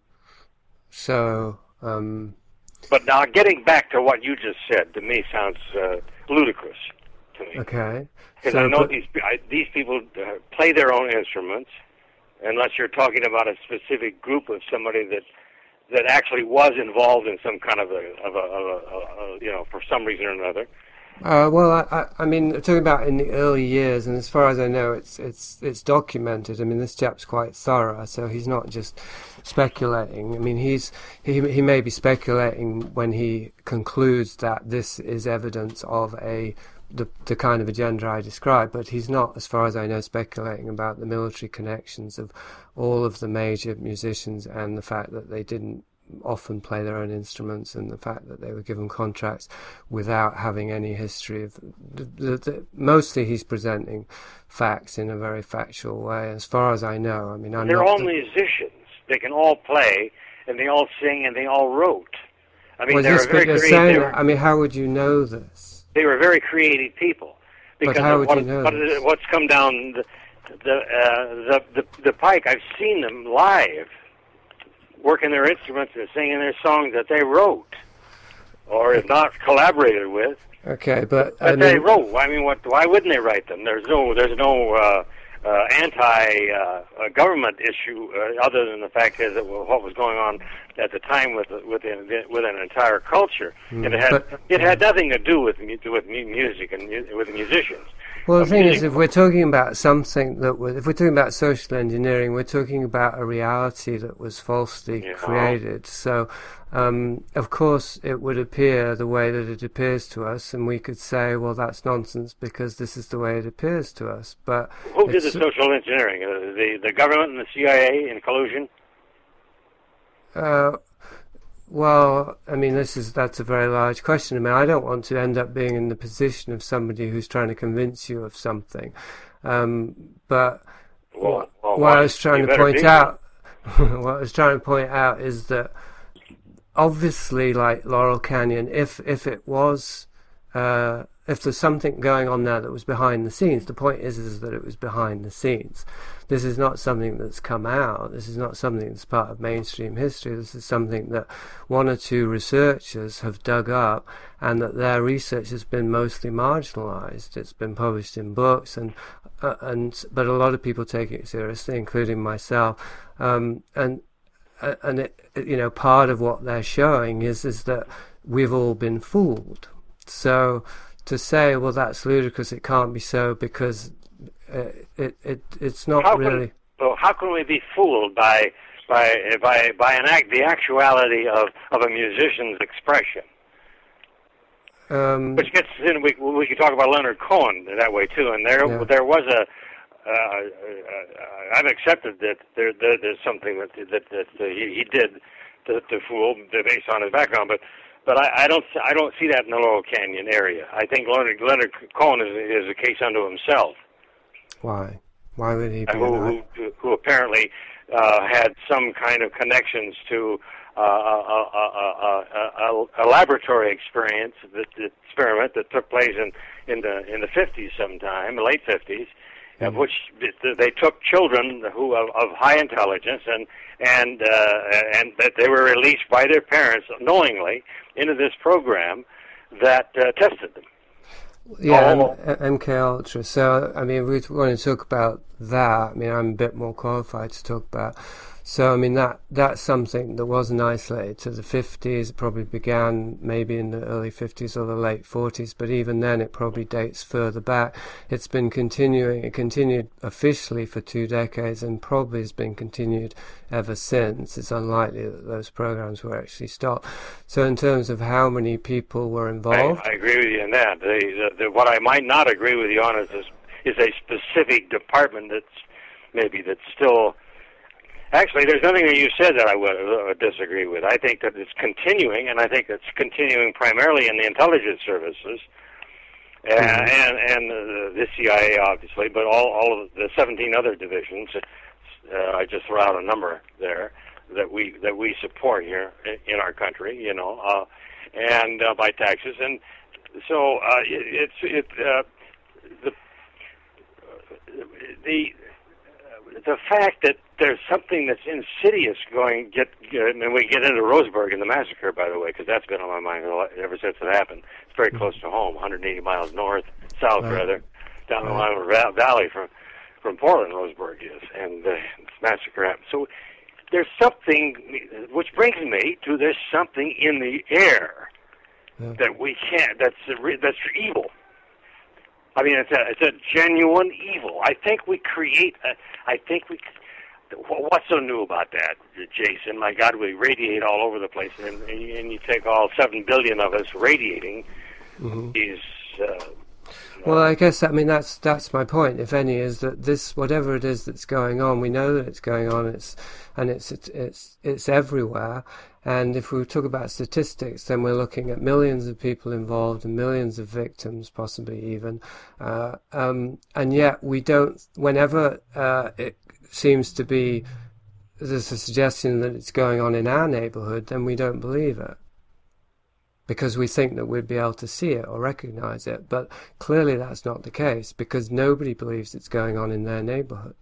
So, um... But now, getting back to what you just said, to me sounds uh, ludicrous to me. Okay. Because so, I know but, these I, these people uh, play their own instruments, unless you're talking about a specific group of somebody that that actually was involved in some kind of a, of a, of a, of a you know, for some reason or another. Uh, well, I, I, I mean, talking about in the early years, and as far as I know, it's it's it's documented. I mean, this chap's quite thorough, so he's not just speculating. I mean, he's he he may be speculating when he concludes that this is evidence of a the the kind of agenda I described, but he's not, as far as I know, speculating about the military connections of all of the major musicians and the fact that they didn't often play their own instruments, and the fact that they were given contracts without having any history of the, the, the, mostly he's presenting facts in a very factual way, as far as I know. I mean, I'm they're not all the, musicians. They can all play, and they all sing, and they all wrote. I mean, well, they were yes, very but you're creative. saying, They were, I mean, how would you know this? they were very creative people. Because But how of would what, you know what this? is, what's come down the the, uh, the the the pike? I've seen them live, working their instruments and singing their songs that they wrote, or if not collaborated with. Okay, but But I they mean, wrote. I mean, what? Why wouldn't they write them? There's no, there's no uh, uh, anti-government uh, issue uh, other than the fact is that what was going on at the time with with the, with an entire culture, Mm, and it had but- it had nothing to do with mu- with mu- music and mu- with musicians. well, the Uh, thing is, music- if we're talking about something that was, if we're talking about social engineering, we're talking about a reality that was falsely Yeah. created. So, um, of course, it would appear the way that it appears to us, and we could say, well, that's nonsense because this is the way it appears to us. But Who did the it's- social engineering? Uh, the the government and the C I A in collusion? Uh, Well, I mean, this is that's a very large question. I mean, I don't want to end up being in the position of somebody who's trying to convince you of something. Um, but Well, well, what I why- was trying you to better point be. out, what I was trying to point out is that obviously, like Laurel Canyon, if if it was, uh, if there's something going on there that was behind the scenes, the point is is that it was behind the scenes. This is not something that's come out. This is not something that's part of mainstream history. This is something that one or two researchers have dug up, and that their research has been mostly marginalized. It's been published in books, and uh, and but a lot of people take it seriously, including myself. Um, and uh, and it, you know, part of what they're showing is is that we've all been fooled. So to say, well, that's ludicrous, it can't be so, because uh, it it it's not How really. can, well, how can we be fooled by by by by an act the actuality of of a musician's expression? Um, Which gets in. We we could talk about Leonard Cohen that way too. And there Yeah. there was a. Uh, uh, I've accepted that there, there there's something that that that uh, he, he did to, to fool based on his background, but. But I, I don't I don't see that in the Laurel Canyon area. I think Leonard Leonard Cohen is, is a case unto himself. why? Why would he be? who, that? who, who apparently uh, had some kind of connections to uh, a, a, a, a, a laboratory experience, that, that experiment that took place in, in the in the fifties, sometime, the late fifties, of Mhm. which they took children who of, of high intelligence and and uh, and that they were released by their parents knowingly into this program that uh, tested them. Yeah, Oh. M- M K Ultra. So, I mean, we want to talk about that. I mean, I'm a bit more qualified to talk about. So, I mean, that that's something that wasn't isolated to the fifties. It probably began maybe in the early fifties or the late forties, but even then it probably dates further back. It's been continuing, it continued officially for two decades and probably has been continued ever since. It's unlikely that those programs were actually stopped. So in terms of how many people were I, involved, I agree with you in that. The, the, the, what I might not agree with you on is, is is a specific department that's maybe that's still. Actually, there's nothing that you said that I would uh, disagree with. I think that it's continuing, and I think it's continuing primarily in the intelligence services uh, Mhm. and and uh, the C I A, obviously, but all all of the seventeen other divisions. Uh, I just throw out a number there that we that we support here in, in our country, you know, uh, and uh, by taxes, and so uh, it, it's it uh, the the the fact that there's something that's insidious going get, get and we get into Roseburg and the massacre, by the way, because that's been on my mind a lot ever since it happened. It's very close to home, one hundred eighty miles north, south Right. rather, down the Right. line of the valley from from Portland, Roseburg is, and uh, this massacre happened. So there's something, which brings me to there's something in the air Yeah. that we can't. That's that's evil. I mean, it's a it's a genuine evil. I think we create. A, I think we. What's so new about that, Jason? My God, we radiate all over the place, and and you take all seven billion of us radiating Mhm. these. Uh, Well, I guess I mean that's that's my point. If any, is that this whatever it is that's going on, we know that it's going on. It's and it's it's it's, it's everywhere. And if we talk about statistics, then we're looking at millions of people involved and millions of victims, possibly even. Uh, um, and yet we don't. Whenever uh, it seems to be there's a suggestion that it's going on in our neighbourhood, then we don't believe it, because we think that we'd be able to see it or recognize it. But clearly that's not the case, because nobody believes it's going on in their neighborhood.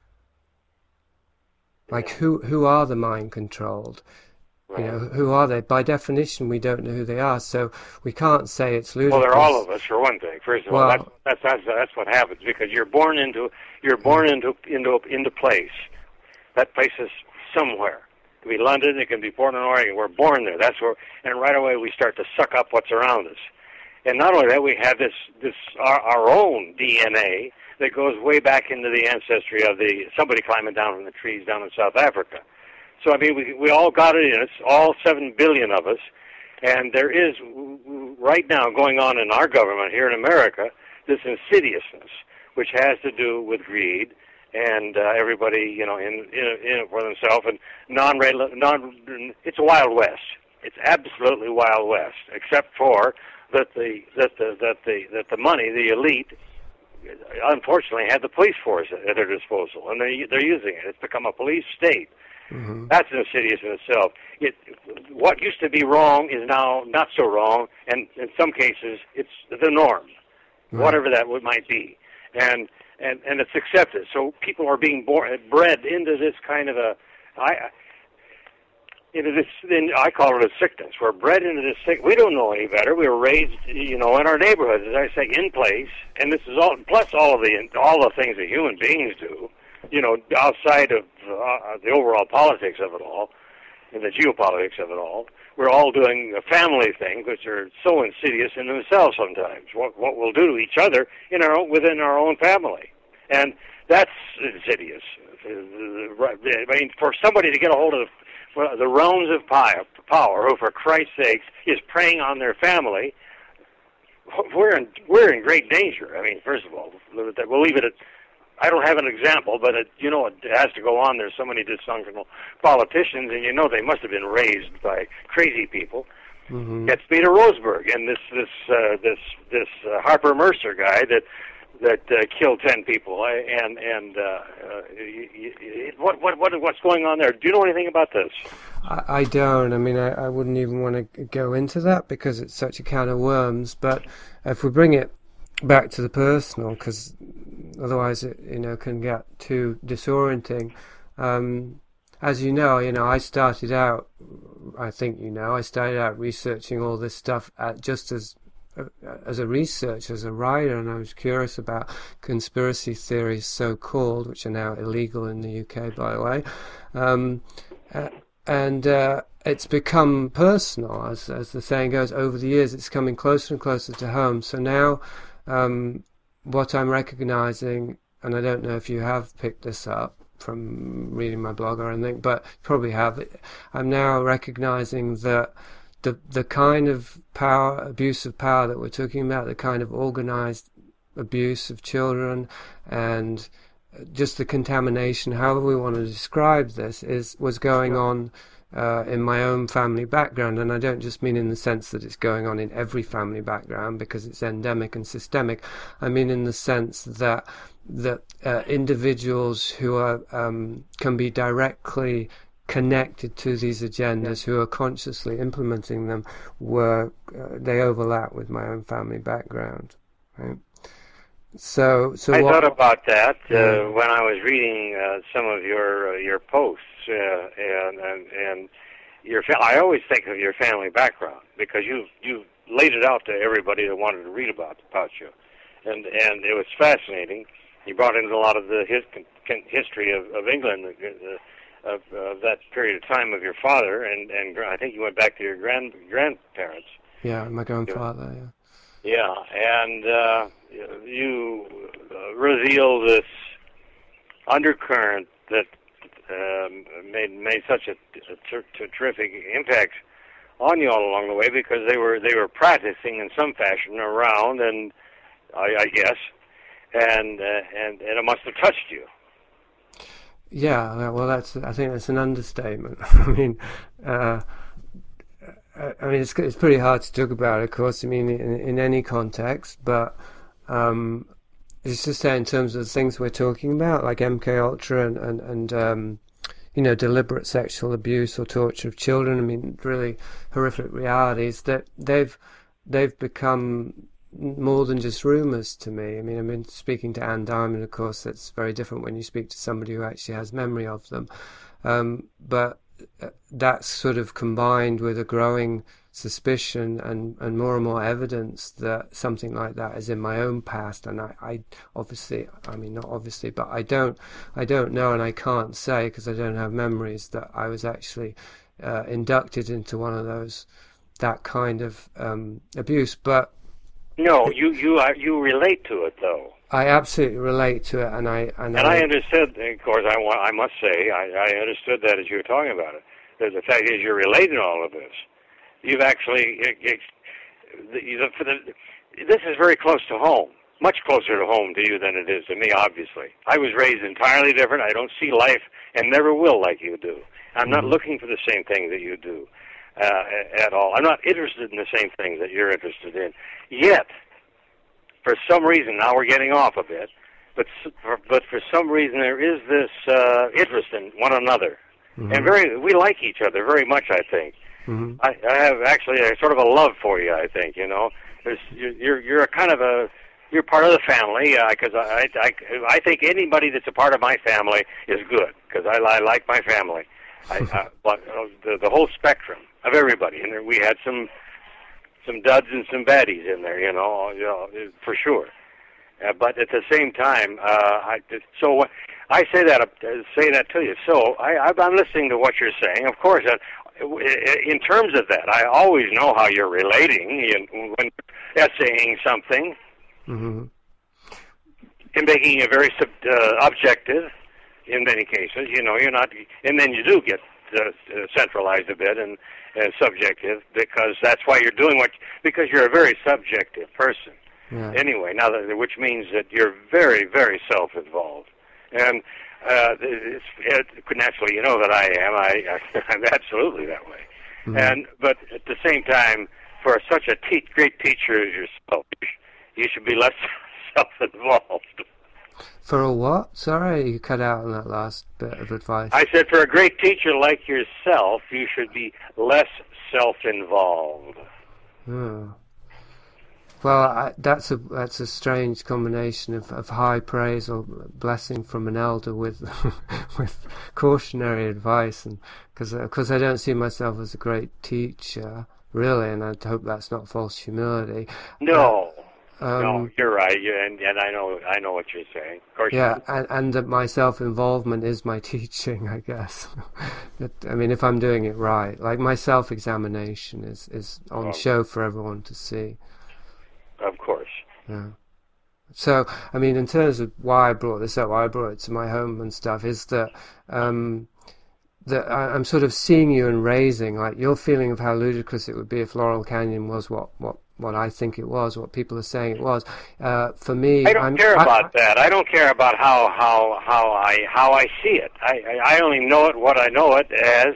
Like, who who are the mind controlled? You know, who are they? By definition, we don't know who they are, so we can't say it's ludicrous. Well, they're all of us, for one thing. First of all, Well- that's, that's that's that's what happens, because you're born into you're born into into into place. That place is somewhere. It can be London, it can be Portland, Oregon. We're born there. That's where, and right away we start to suck up what's around us. And not only that, we have this this our, our own D N A that goes way back into the ancestry of the somebody climbing down from the trees down in South Africa. So I mean, we we all got it in us, all seven billion of us, and there is right now going on in our government here in America this insidiousness, which has to do with greed and uh, everybody, you know, in, in in it for themselves and non non. It's a Wild West. it's absolutely Wild West, except for that the that the that the that the money, the elite, unfortunately, had the police force at their disposal, and they they're using it. It's become a police state. Mm-hmm. That's insidious in itself. It, what used to be wrong is now not so wrong, and in some cases, it's the norm, right. Whatever that would, might be, and and and it's accepted. So people are being born, bred into this kind of a, I, into this. Then I call it a sickness. We're bred into this sick. We don't know any better. We were raised, you know, in our neighborhoods, as I say, in place, and this is all plus all of the all the things that human beings do. You know, outside of uh, the overall politics of it all, and the geopolitics of it all, we're all doing a family thing, which are so insidious in themselves sometimes. What what we'll do to each other in our own, within our own family, and that's insidious. I mean, for somebody to get a hold of the realms of power, who, for Christ's sakes, is preying on their family, we're in we're in great danger. I mean, first of all, we'll leave it at. I don't have an example, but it, you know it has to go on. There's so many dysfunctional politicians, and you know they must have been raised by crazy people. Mm-hmm. Gets me to Roseburg and this this uh, this this uh, Harper Mercer guy that that uh, killed ten people. And and uh, uh, what what what what's going on there? Do you know anything about this? I, I don't. I mean, I, I wouldn't even want to go into that because it's such a can of worms. But if we bring it back to the personal, because otherwise it, you know, can get too disorienting. Um, as you know, you know, I started out, I think you know, I started out researching all this stuff at, just as uh, as a researcher, as a writer, and I was curious about conspiracy theories, so-called, which are now illegal in the U K, by the way. Um, uh, and uh, it's become personal, as as the saying goes. Over the years, it's coming closer and closer to home. So now, um, what I'm recognizing, and I don't know if you have picked this up from reading my blog or anything, but probably have, I'm now recognizing that the the kind of power, abuse of power that we're talking about, the kind of organized abuse of children, and just the contamination, however we want to describe this, is was going on uh, in my own family background. And I don't just mean in the sense that it's going on in every family background because it's endemic and systemic. I mean in the sense that that uh, individuals who are um, can be directly connected to these agendas, who are consciously implementing them, were uh, they overlap with my own family background, right? So, so I what, thought about that uh, yeah. when I was reading uh, some of your uh, your posts, uh, and and and your. Fa- I always think of your family background because you you laid it out to everybody that wanted to read about about you, and and it was fascinating. You brought in a lot of the his, con, history of, of England, uh, of, of that period of time of your father, and and I think you went back to your grand grandparents. Yeah, my grandfather. Yeah. Yeah, and uh, you uh, reveal this undercurrent that um, made made such a, a, ter- a terrific impact on you all along the way, because they were they were practicing in some fashion around, and I, I guess, and uh, and and it must have touched you. Yeah, well, that's I think that's an understatement. I mean. Uh, I mean, it's it's pretty hard to talk about, of course. I mean, in, in any context, but um, it's just that in terms of the things we're talking about, like M K Ultra and and, and um, you know, deliberate sexual abuse or torture of children. I mean, really horrific realities that they've they've become more than just rumors to me. I mean, I mean, speaking to Anne Diamond, of course, that's very different when you speak to somebody who actually has memory of them, um, but. That's sort of combined with a growing suspicion and, and more and more evidence that something like that is in my own past. And I, I obviously, I mean, not obviously, but I don't, I don't know, and I can't say because I don't have memories that I was actually uh, inducted into one of those, that kind of um, abuse. But no, you you are, you relate to it though. I absolutely relate to it, and I and, and I, I understood. Of course, I want. I must say, I, I understood that as you were talking about it. The, the fact is, you're relating all of this. You've actually. It, it, the, for the, this is very close to home, much closer to home to you than it is to me. Obviously, I was raised entirely different. I don't see life and never will like you do. I'm not looking for the same thing that you do. uh, at all. I'm not interested in the same things that you're interested in. Yet, for some reason, now we're getting off a bit, but for, but for some reason there is this uh, interest in one another. Mm-hmm. And very, we like each other very much, I think. Mm-hmm. I, I have actually a sort of a love for you, I think, you know. There's, you're, you're a kind of a, you're part of the family, because uh, I, I, I think anybody that's a part of my family is good, because I, I like my family. I, uh, but uh, the, the whole spectrum of everybody, and we had some some duds and some baddies in there, you know, you know, for sure. Uh, but at the same time, uh, I, so what, I say that uh, say that to you. So I, I'm listening to what you're saying. Of course, uh, in terms of that, I always know how you're relating when essaying something, mm-hmm. and making it very sub, uh, objective. In many cases, you know, you're not, and then you do get uh, centralized a bit and uh, subjective, because that's why you're doing what, because you're a very subjective person. Yeah. Anyway, now that, which means that you're very, very self-involved, and uh, it's, it, naturally, you know that I am. I, I I'm absolutely that way. Mm-hmm. And but at the same time, for such a te- great teacher as yourself, you should be less self-involved. For a what? Sorry, you cut out on that last bit of advice. I said, for a great teacher like yourself, you should be less self-involved. Oh. Well, I, that's a that's a strange combination of, of high praise or blessing from an elder with with cautionary advice, and because because I don't see myself as a great teacher, really, and I hope that's not false humility. No. Uh, Um, no, you're right, yeah, and, and I know I know what you're saying. Of course, yeah, and, and that my self-involvement is my teaching, I guess. I mean, if I'm doing it right, like my self-examination is, is on oh. show for everyone to see. Of course. Yeah. So, I mean, in terms of why I brought this up, why I brought it to my home and stuff, is that um, that I, I'm sort of seeing you and raising, like, your feeling of how ludicrous it would be if Laurel Canyon was what what. what I think it was, what people are saying it was. Uh, for me, I don't I'm, care about I, that. I don't care about how how how I how I see it. I I only know it what I know it as,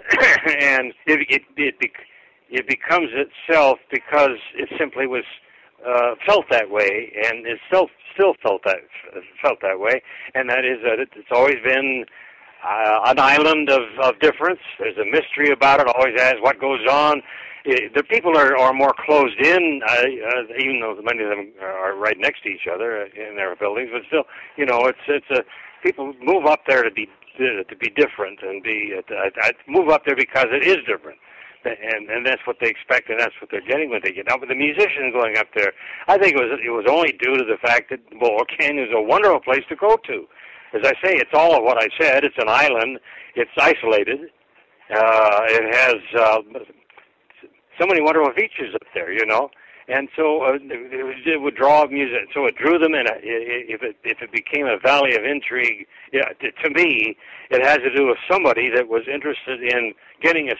and it it it, it becomes itself because it simply was uh, felt that way, and it's still still felt that felt that way, and that is that it's always been uh, an island of of difference. There's a mystery about it. Always has. What goes on. The people are, are more closed in, uh, uh, even though many of them are right next to each other in their buildings. But still, you know, it's it's a people move up there to be to be different and be uh, uh, move up there because it is different, and and that's what they expect, and that's what they're getting when they get out. But the musicians going up there, I think it was it was only due to the fact that Laurel Canyon is a wonderful place to go to. As I say, it's all of what I said. It's an island. It's isolated. Uh, it has. Uh, So many wonderful features up there, you know, and so uh, it, it would draw music. So it drew them in. A, if it if it became a valley of intrigue, yeah, to, to me, it has to do with somebody that was interested in getting a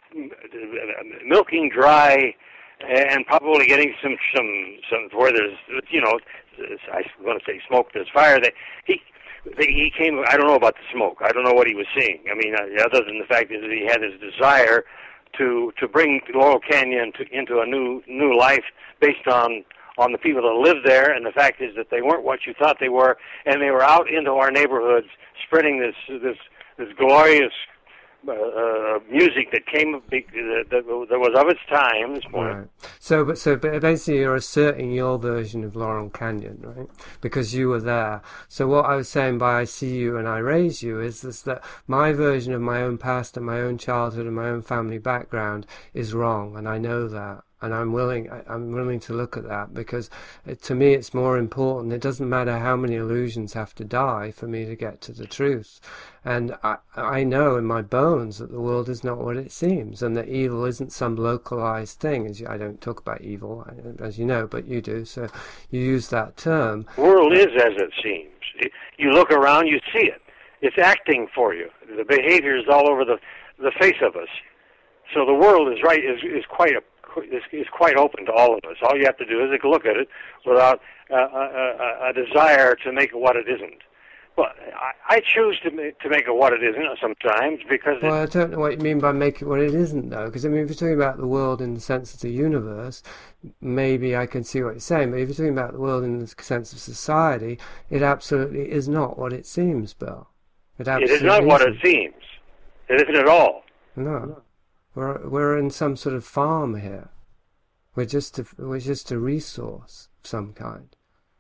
milking dry, and probably getting some some some where there's you know, I want to say smoke, there's fire. That he. He came. I don't know about the smoke. I don't know what he was seeing. I mean, other than the fact that he had his desire to to bring Laurel Canyon to, into a new new life based on on the people that live there, and the fact is that they weren't what you thought they were, and they were out into our neighborhoods spreading this this this glorious uh, uh, music that came that, that was of its time. This point. Right. So, but so but basically, you're asserting your version of Laurel Canyon, right? Because you were there. So, what I was saying by "I see you and I raise you" is this, that my version of my own past and my own childhood and my own family background is wrong, and I know that. And I'm willing, I'm willing to look at that, because it, to me it's more important. It doesn't matter how many illusions have to die for me to get to the truth. And I, I know in my bones that the world is not what it seems, and that evil isn't some localized thing. As you, I don't talk about evil, as you know, but you do, so you use that term. The world is as it seems. You look around, you see it. It's acting for you. The behavior is all over the the face of us. So the world is right is is quite a Is, is quite open to all of us. All you have to do is look at it without uh, a, a, a desire to make it what it isn't. Well, I, I choose to make, to make it what it isn't sometimes because. Well, it, I don't know what you mean by make it what it isn't, though. Because I mean, if you're talking about the world in the sense of the universe, maybe I can see what you're saying. But if you're talking about the world in the sense of society, it absolutely is not what it seems, Bill. It absolutely it is not what it isn't. seems. It isn't at all. No, we're we're in some sort of farm here. We're just a, we're just a resource of some kind.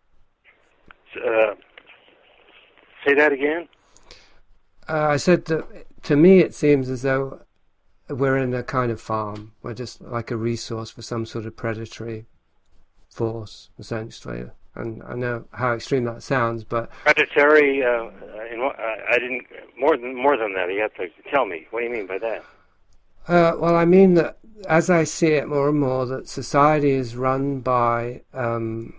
Uh, say that again. Uh, I said that to me it seems as though we're in a kind of farm. We're just like a resource for some sort of predatory force, essentially. And I know how extreme that sounds, but Predatory. Uh, in, what- I I didn't more than more than that. You have to tell me. What do you mean by that? uh, well, I mean that as I see it more and more, that society is run by um,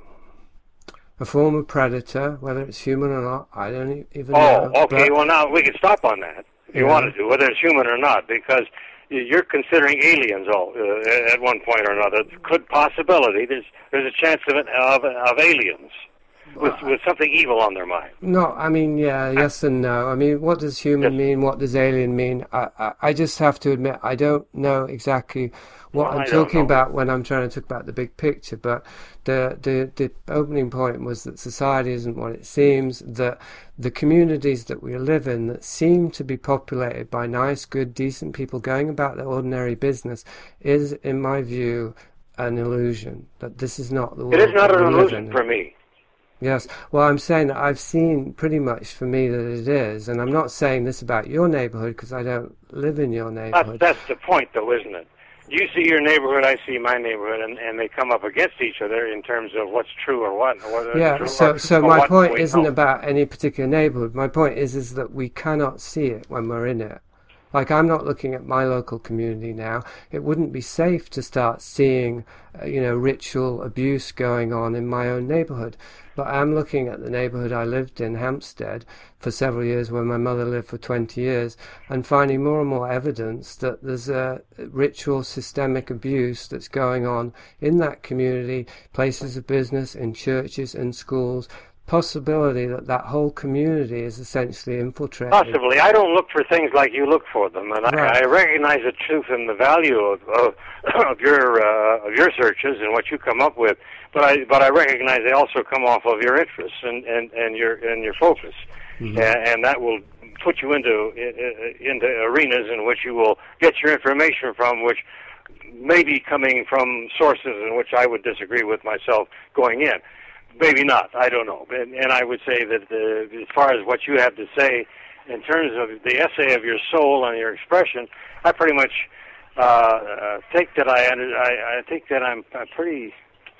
a form of predator, whether it's human or not. I don't e- even Oh, know. okay. but- Well, now we can stop on that if you Yeah. wanted to, whether it's human or not, because you're considering aliens all uh, at one point or another. Could possibility there's there's a chance of it of of aliens with with something evil on their mind. No, I mean, yeah, yes and no. I mean, what does human Yes. mean? What does alien mean? I, I, I just have to admit, I don't know exactly what Well, I'm I don't talking know. about when I'm trying to talk about the big picture. But the, the the opening point was that society isn't what it seems. That the communities that we live in, that seem to be populated by nice, good, decent people going about their ordinary business, is, in my view, an illusion. That this is not the world. It is not that an we live illusion in. for me. Yes, well, I'm saying that I've seen pretty much for me that it is, and I'm not saying this about your neighborhood because I don't live in your That's, neighborhood. that's the point, though, isn't it? You see your neighborhood, I see my neighborhood, and, and they come up against each other in terms of what's true or what. Or what's Yeah, true so or, so or my what point we isn't know. about any particular neighborhood. My point is is that we cannot see it when we're in it. Like, I'm not looking at my local community now. It wouldn't be safe to start seeing, uh, you know, ritual abuse going on in my own neighborhood. But I'm looking at the neighborhood I lived in, Hampstead, for several years, where my mother lived for twenty years, and finding more and more evidence that there's a ritual systemic abuse that's going on in that community, places of business, in churches, in schools. Possibility that that whole community is essentially infiltrated. Possibly. I don't look for things like you look for them, and Right. I, I recognize the truth and the value of of, of your uh, of your searches and what you come up with. But I but I recognize they also come off of your interests and, and, and your and your focus, Mm-hmm. and, and that will put you into into arenas in which you will get your information from, which may be coming from sources in which I would disagree with myself going in. Maybe not. I don't know. And, and I would say that uh, as far as what you have to say in terms of the essay of your soul and your expression, I pretty much uh, uh, think that I, under, I I think that I'm, I'm pretty.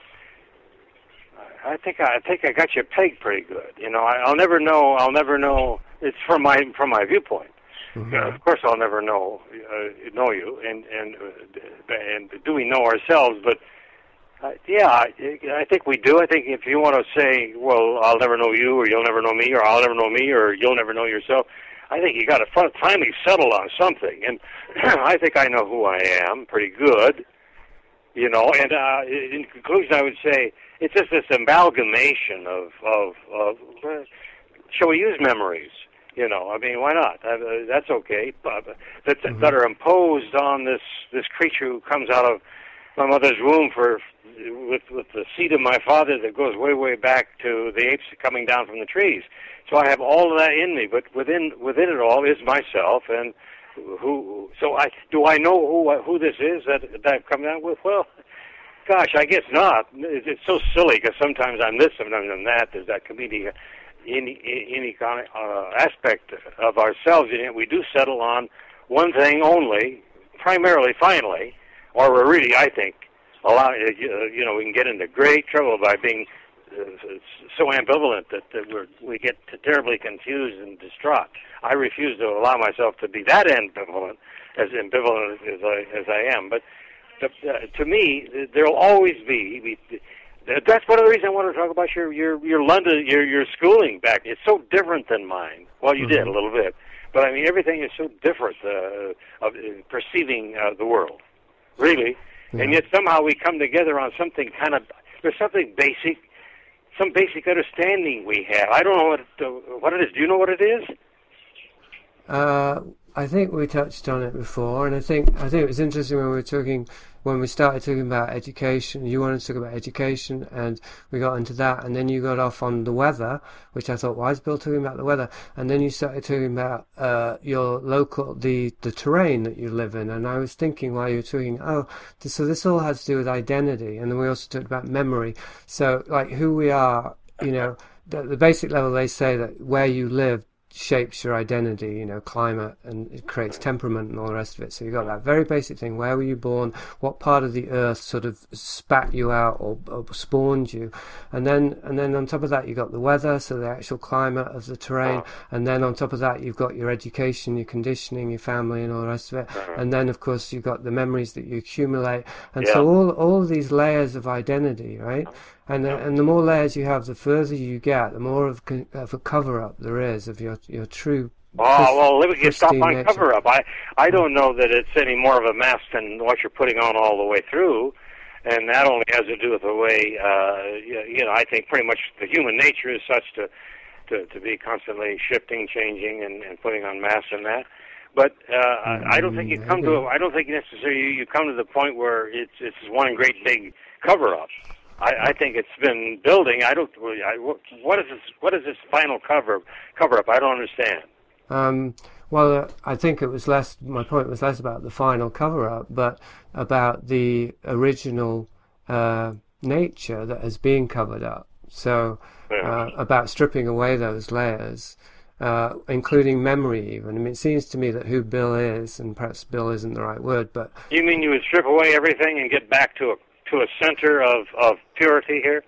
I think I, I think I got you pegged pretty good. You know, I, I'll never know. I'll never know. It's from my from my viewpoint. Mhm. Uh, of course, I'll never know uh, know you, and and uh, and do we know ourselves? But uh, yeah, I, I think we do. I think if you want to say, well, I'll never know you, or you'll never know me, or I'll never know me, or you'll never know yourself, I think you got to finally settle on something. And I think I know who I am pretty good, you know. And uh, in conclusion, I would say it's just this amalgamation of of, of uh, shall we use memories? You know, I mean, why not? Uh, that's okay. But that Mhm. that are imposed on this this creature who comes out of my mother's womb for with with the seed of my father that goes way way back to the apes coming down from the trees. So I have all of that in me, but within within it all is myself. And who? So I do I know who who this is that that I've come down with? Well, gosh, I guess not. It's, it's so silly because sometimes I'm this, sometimes I'm that. There's that comedic any any kind of, uh, aspect of ourselves, and yet we do settle on one thing only, primarily, finally, or we're really, I think, allow uh, you know we can get into great trouble by being uh, so ambivalent that, that we're, we get terribly confused and distraught. I refuse to allow myself to be that ambivalent, as ambivalent as I as I am. But to, uh, to me, there'll always be. be That's one of the reasons I want to talk about your your your London your your schooling back. It's so different than mine. Well, you Mm-hmm. did a little bit, but I mean everything is so different uh, of uh, perceiving uh, the world, really. Yeah. And yet somehow we come together on something kind of there's something basic some basic understanding we have. I don't know what it, uh, what it is. Do you know what it is? Uh, I think we touched on it before, and I think I think it was interesting when we were talking when we started talking about education. You wanted to talk about education, and we got into that, and then you got off on the weather, which I thought, why is Bill talking about the weather? And then you started talking about uh, your local, the the terrain that you live in, and I was thinking while you were talking, oh, th- so this all has to do with identity, and then we also talked about memory. So, like who we are, you know, the, the basic level, they say that where you live shapes your identity, you know, climate, and it creates temperament and all the rest of it. So you got that very basic thing. Where were you born? What part of the earth sort of spat you out or, or spawned you? And then and then on top of that, you got the weather, so the actual climate of the terrain. And then on top of that, you've got your education, your conditioning, your family, and all the rest of it. And then, of course, you've got the memories that you accumulate. And Yeah. so all all these layers of identity, right? And the, and the more layers you have, the further you get, the more of, con- of a cover-up there is of your your true. Oh, well, let me stop pristine on nature. cover-up. I, I don't know that it's any more of a mask than what you're putting on all the way through, and that only has to do with the way, uh, you you know, I think pretty much the human nature is such to to, to be constantly shifting, changing, and, and putting on masks and that. But uh, I I don't think you come to. A, I don't think necessarily you come to the point where it's it's one great big cover-up. I, I think it's been building. I don't. I, what is this? What is this final cover cover up? I don't understand. Um, well, uh, I think it was less. My point was less about the final cover-up, but about the original uh, nature that has been covered up. So, uh, about stripping away those layers, uh, including memory. Even. I mean, it seems to me that who Bill is, and perhaps Bill isn't the right word, but You mean you would strip away everything and get back to a to a center of, of purity here?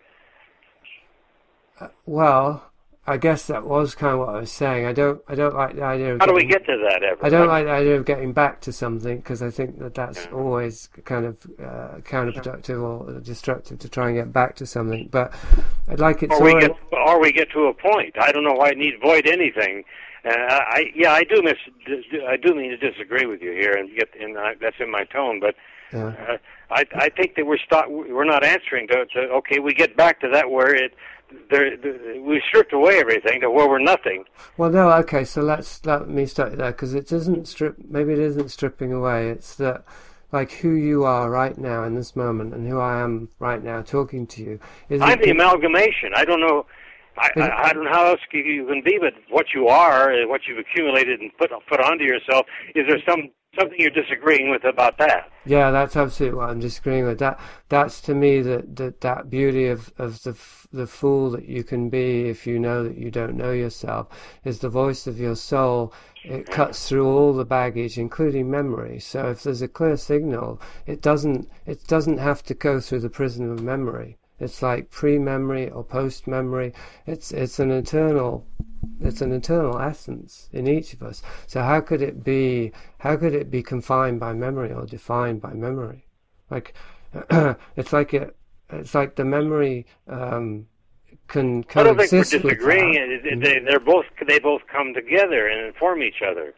well, I guess that was kind of what I was saying. I don't. I don't like the idea of. How do we getting- get to that ever? I don't like the idea of getting back to something because I think that that's always kind of uh, counterproductive or destructive to try and get back to something. But I'd like it. Or so we get, or we get to a point. I don't know why I need void anything. Uh, I yeah, I do miss. I do mean to disagree with you here, and get and I, that's in my tone. But Yeah. uh, I I think that we're stop, we're not answering to, to. Okay, we get back to that where it. There, there, we stripped away everything to where we're nothing. Well, no. Okay, so let's let me start there because it doesn't strip. Maybe it isn't stripping away. It's that. Like who you are right now in this moment, and who I am right now talking to you. Is I'm the amalgamation. I don't know. I, Is it- I, I don't know how else you you can be, but what you are, uh, what you've accumulated and put put onto yourself. Is there some something you're disagreeing with about that? Yeah, that's absolutely what I'm disagreeing with. That that's to me that that, that beauty of, of the f- the fool that you can be if you know that you don't know yourself is the voice of your soul. It cuts through all the baggage, including memory. So if there's a clear signal, it doesn't it doesn't have to go through the prison of memory. It's like pre-memory or post-memory. It's it's an eternal, it's an eternal essence in each of us. So how could it be? How could it be confined by memory or defined by memory? Like it's like it. It's like the memory um, can I don't think we're coexist with disagreeing. that. It- it- They, they're both they both come together and inform each other.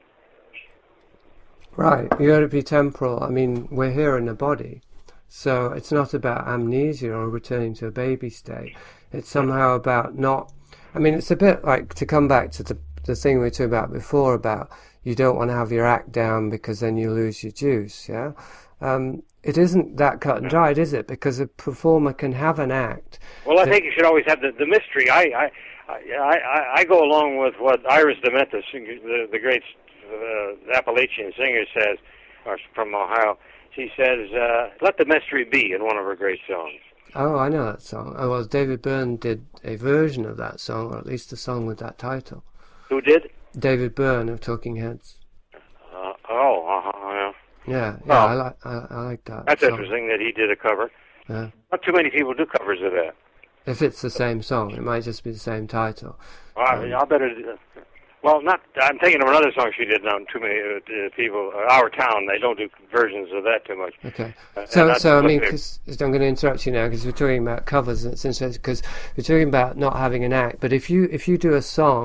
Right, you got to be temporal. I mean, we're here in a body, so it's not about amnesia or returning to a baby state. It's somehow about not. I mean, it's a bit like to come back to the the thing we talked about before about you don't want to have your act down because then you lose your juice. Yeah, um, it isn't that cut and dried, is it? Because a performer can have an act. Well, I that- think you should always have the, the mystery. I I, I I I go along with what Iris DeMenta, the the great uh, Appalachian singer, says, or from Ohio. She says, uh, "Let the mystery be" in one of her great songs. Oh, I know that song. Oh, well, David Byrne did a version of that song, or at least a song with that title. Who did? David Byrne of Talking Heads. Uh, oh, uh-huh, yeah. Yeah, yeah, Oh. I like, I, I like that. That's song. interesting that he did a cover. Yeah. Not too many people do covers of that. If it's the same song, it might just be the same title. Well, I, I better. Well, not. I'm thinking of another song she did. Not too many uh, people. Uh, Our Town. They don't do versions of that too much. Okay. Uh, So, and so I that's mean, what because I'm going to interrupt you now because we're talking about covers, and it's interesting because we're talking about not having an act. But if you if you do a song,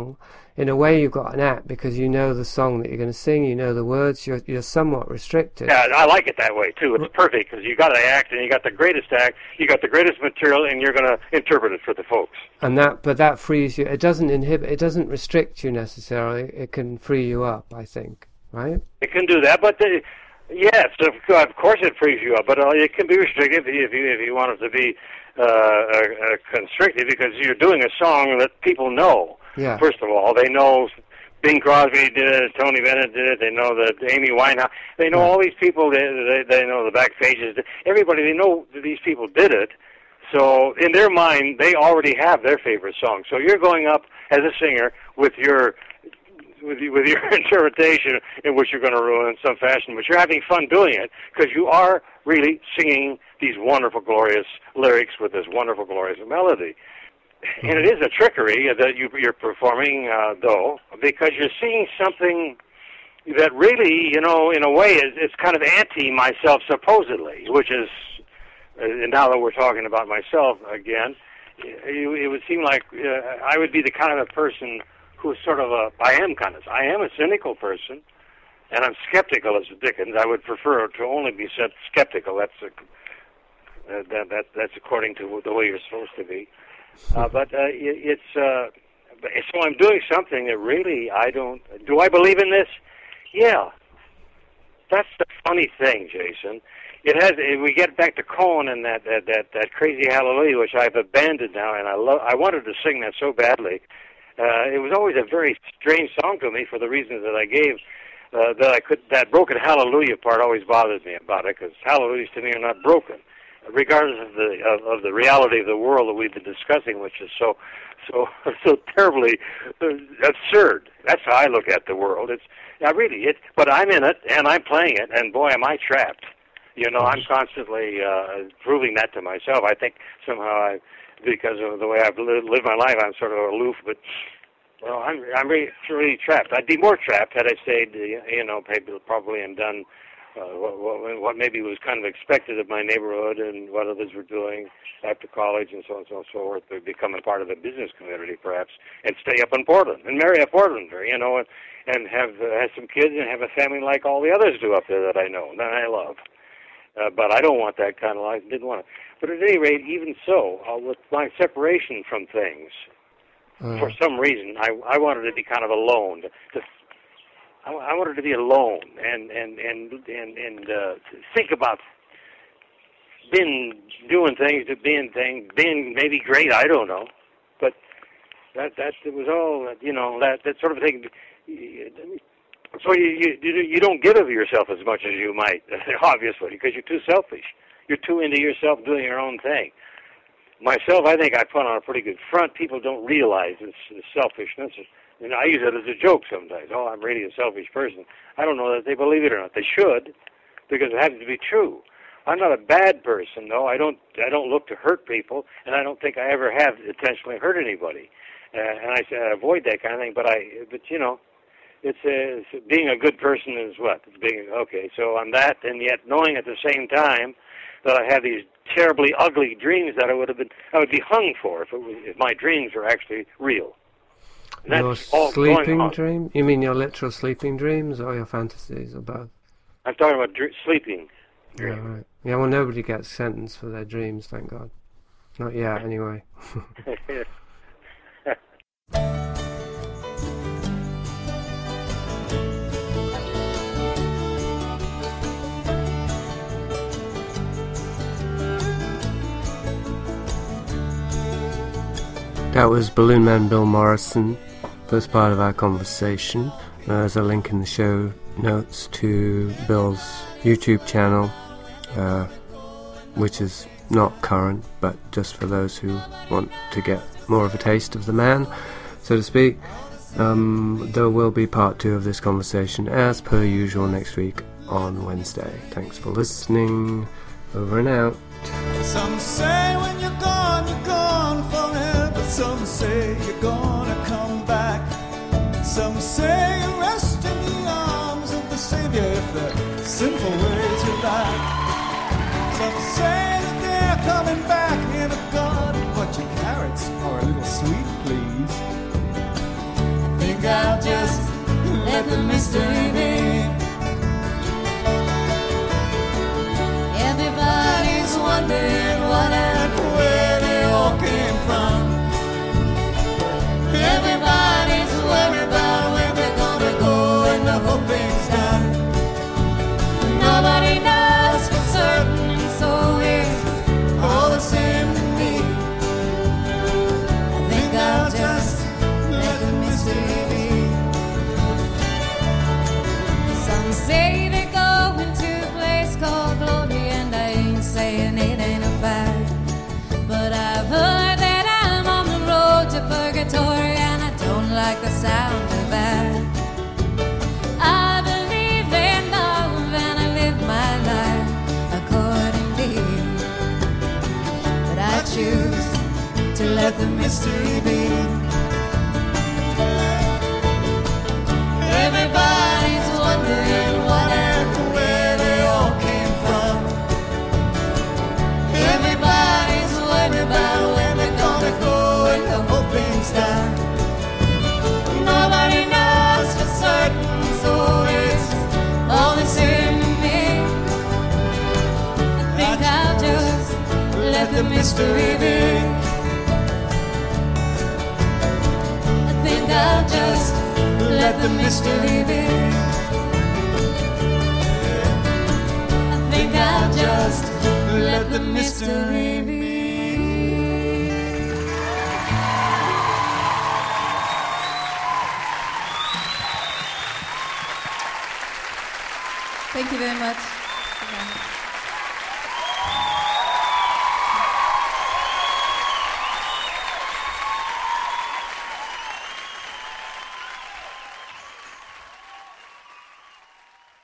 in a way you've got an act because you know the song that you're going to sing, you know the words, you're, you're somewhat restricted. Yeah, I like it that way, too. It's perfect because you got to act, and you got the greatest act, you got the greatest material, and you're going to interpret it for the folks. And that, but that frees you. It doesn't inhibit, it doesn't restrict you necessarily. It can free you up, I think, right? It can do that, but the, yes, of, of course it frees you up, but uh, it can be restrictive if you, if you want it to be uh, uh, constrictive because you're doing a song that people know. Yeah. First of all, they know Bing Crosby did it, Tony Bennett did it, they know that Amy Winehouse, they know all these people, they, they, they know the Back Pages, everybody, they know that these people did it, so in their mind, they already have their favorite song. So you're going up as a singer with your with, with your interpretation in which you're going to ruin in some fashion, but you're having fun doing it because you are really singing these wonderful, glorious lyrics with this wonderful, glorious melody. And it is a trickery that you, you're performing, uh, though, because you're seeing something that really, you know, in a way, is it's kind of anti-myself, supposedly, which is, uh, and now that we're talking about myself again, it, it would seem like uh, I would be the kind of a person who's sort of a, I am kind of, I am a cynical person, and I'm skeptical as Dickens. I would prefer to only be said skeptical. That's a, uh, that, that that's according to the way you're supposed to be. Uh, but uh, it, it's uh, so I'm doing something that really I don't. Do I believe in this? Yeah. That's the funny thing, Jason. It has. We get back to Cohen and that that that, that crazy Hallelujah, which I've abandoned now, and I love. I wanted to sing that so badly. Uh, it was always a very strange song to me for the reasons that I gave. Uh, that I could. That broken Hallelujah part always bothers me about it because Hallelujahs to me are not broken, regardless of the of, of the reality of the world that we've been discussing, which is so so so terribly absurd. That's how I look at the world. It's I really it, but I'm in it and I'm playing it, and boy, am I trapped. You know, I'm constantly uh, proving that to myself. I think somehow I, because of the way I've lived, lived my life, I'm sort of aloof, but. Well, I'm I'm really, really trapped. I'd be more trapped had I stayed, you know, probably and done uh, what, what maybe was kind of expected of my neighborhood and what others were doing after college and so on and so forth, to become a part of a business community perhaps, and stay up in Portland and marry a Portlander, you know, and, and have uh, have some kids and have a family like all the others do up there that I know and that I love. Uh, but I don't want that kind of life. Didn't want it. But at any rate, even so, uh, with my separation from things. Uh, For some reason, I, I wanted to be kind of alone. To, I, I wanted to be alone and and and and, and uh, think about being doing things, being things, being maybe great. I don't know, but that that it was all you know that that sort of thing. So you you you don't give of yourself as much as you might, obviously, because you're too selfish. You're too into yourself doing your own thing. Myself, I think I put on a pretty good front. People don't realize this, this selfishness. And I use it as a joke sometimes. Oh, I'm really a selfish person. I don't know that they believe it or not. They should, because it happens to be true. I'm not a bad person, though. I don't I don't look to hurt people, and I don't think I ever have intentionally hurt anybody. Uh, and I, I avoid that kind of thing. But I, but you know, it's, uh, it's being a good person is what? It's being okay. So I'm that, and yet knowing at the same time that I have these terribly ugly dreams that I would have been, I would be hung for if it was, if my dreams were actually real. And your sleeping dream? You mean your literal sleeping dreams or your fantasies or both? I'm talking about dr- sleeping dreams. Yeah, right. Yeah, well, nobody gets sentenced for their dreams, thank God. Not yet, anyway. That was Balloon Man Bill Morrison, first part of our conversation. There's a link in the show notes to Bill's YouTube channel, uh, which is not current, but just for those who want to get more of a taste of the man, so to speak. Um, there will be part two of this conversation, as per usual, next week on Wednesday. Thanks for listening. Over and out. Some say when you're gone, you're gone forever. Some say you're gonna come back. Some say you rest in the arms of the Savior if the sinful ways you like. Some say that they're coming back in a garden, but your carrots are a little sweet, please. Think let the mystery be. Everybody's wondering what and where they all came from. Everybody's worried about where they're gonna go and the whole thing's done. Nobody knows for certain, so it's all the same to me. I think I'll just let the mystery be. Some say they're going to a place called glory, and I ain't saying it ain't a fact. But I've heard that I'm on the road to purgatory, and I don't like the sound of that. I believe in love and I live my life accordingly. But I choose to let the mystery be. Everybody's wondering what and where they all came from. Everybody's worried about when they're gonna go and the whole thing's done. Nobody knows for certain, so it's all the same to me. I think I'll just let the mystery be. I think I'll just let the mystery be. I think I'll just let the mystery be. Thank you very much.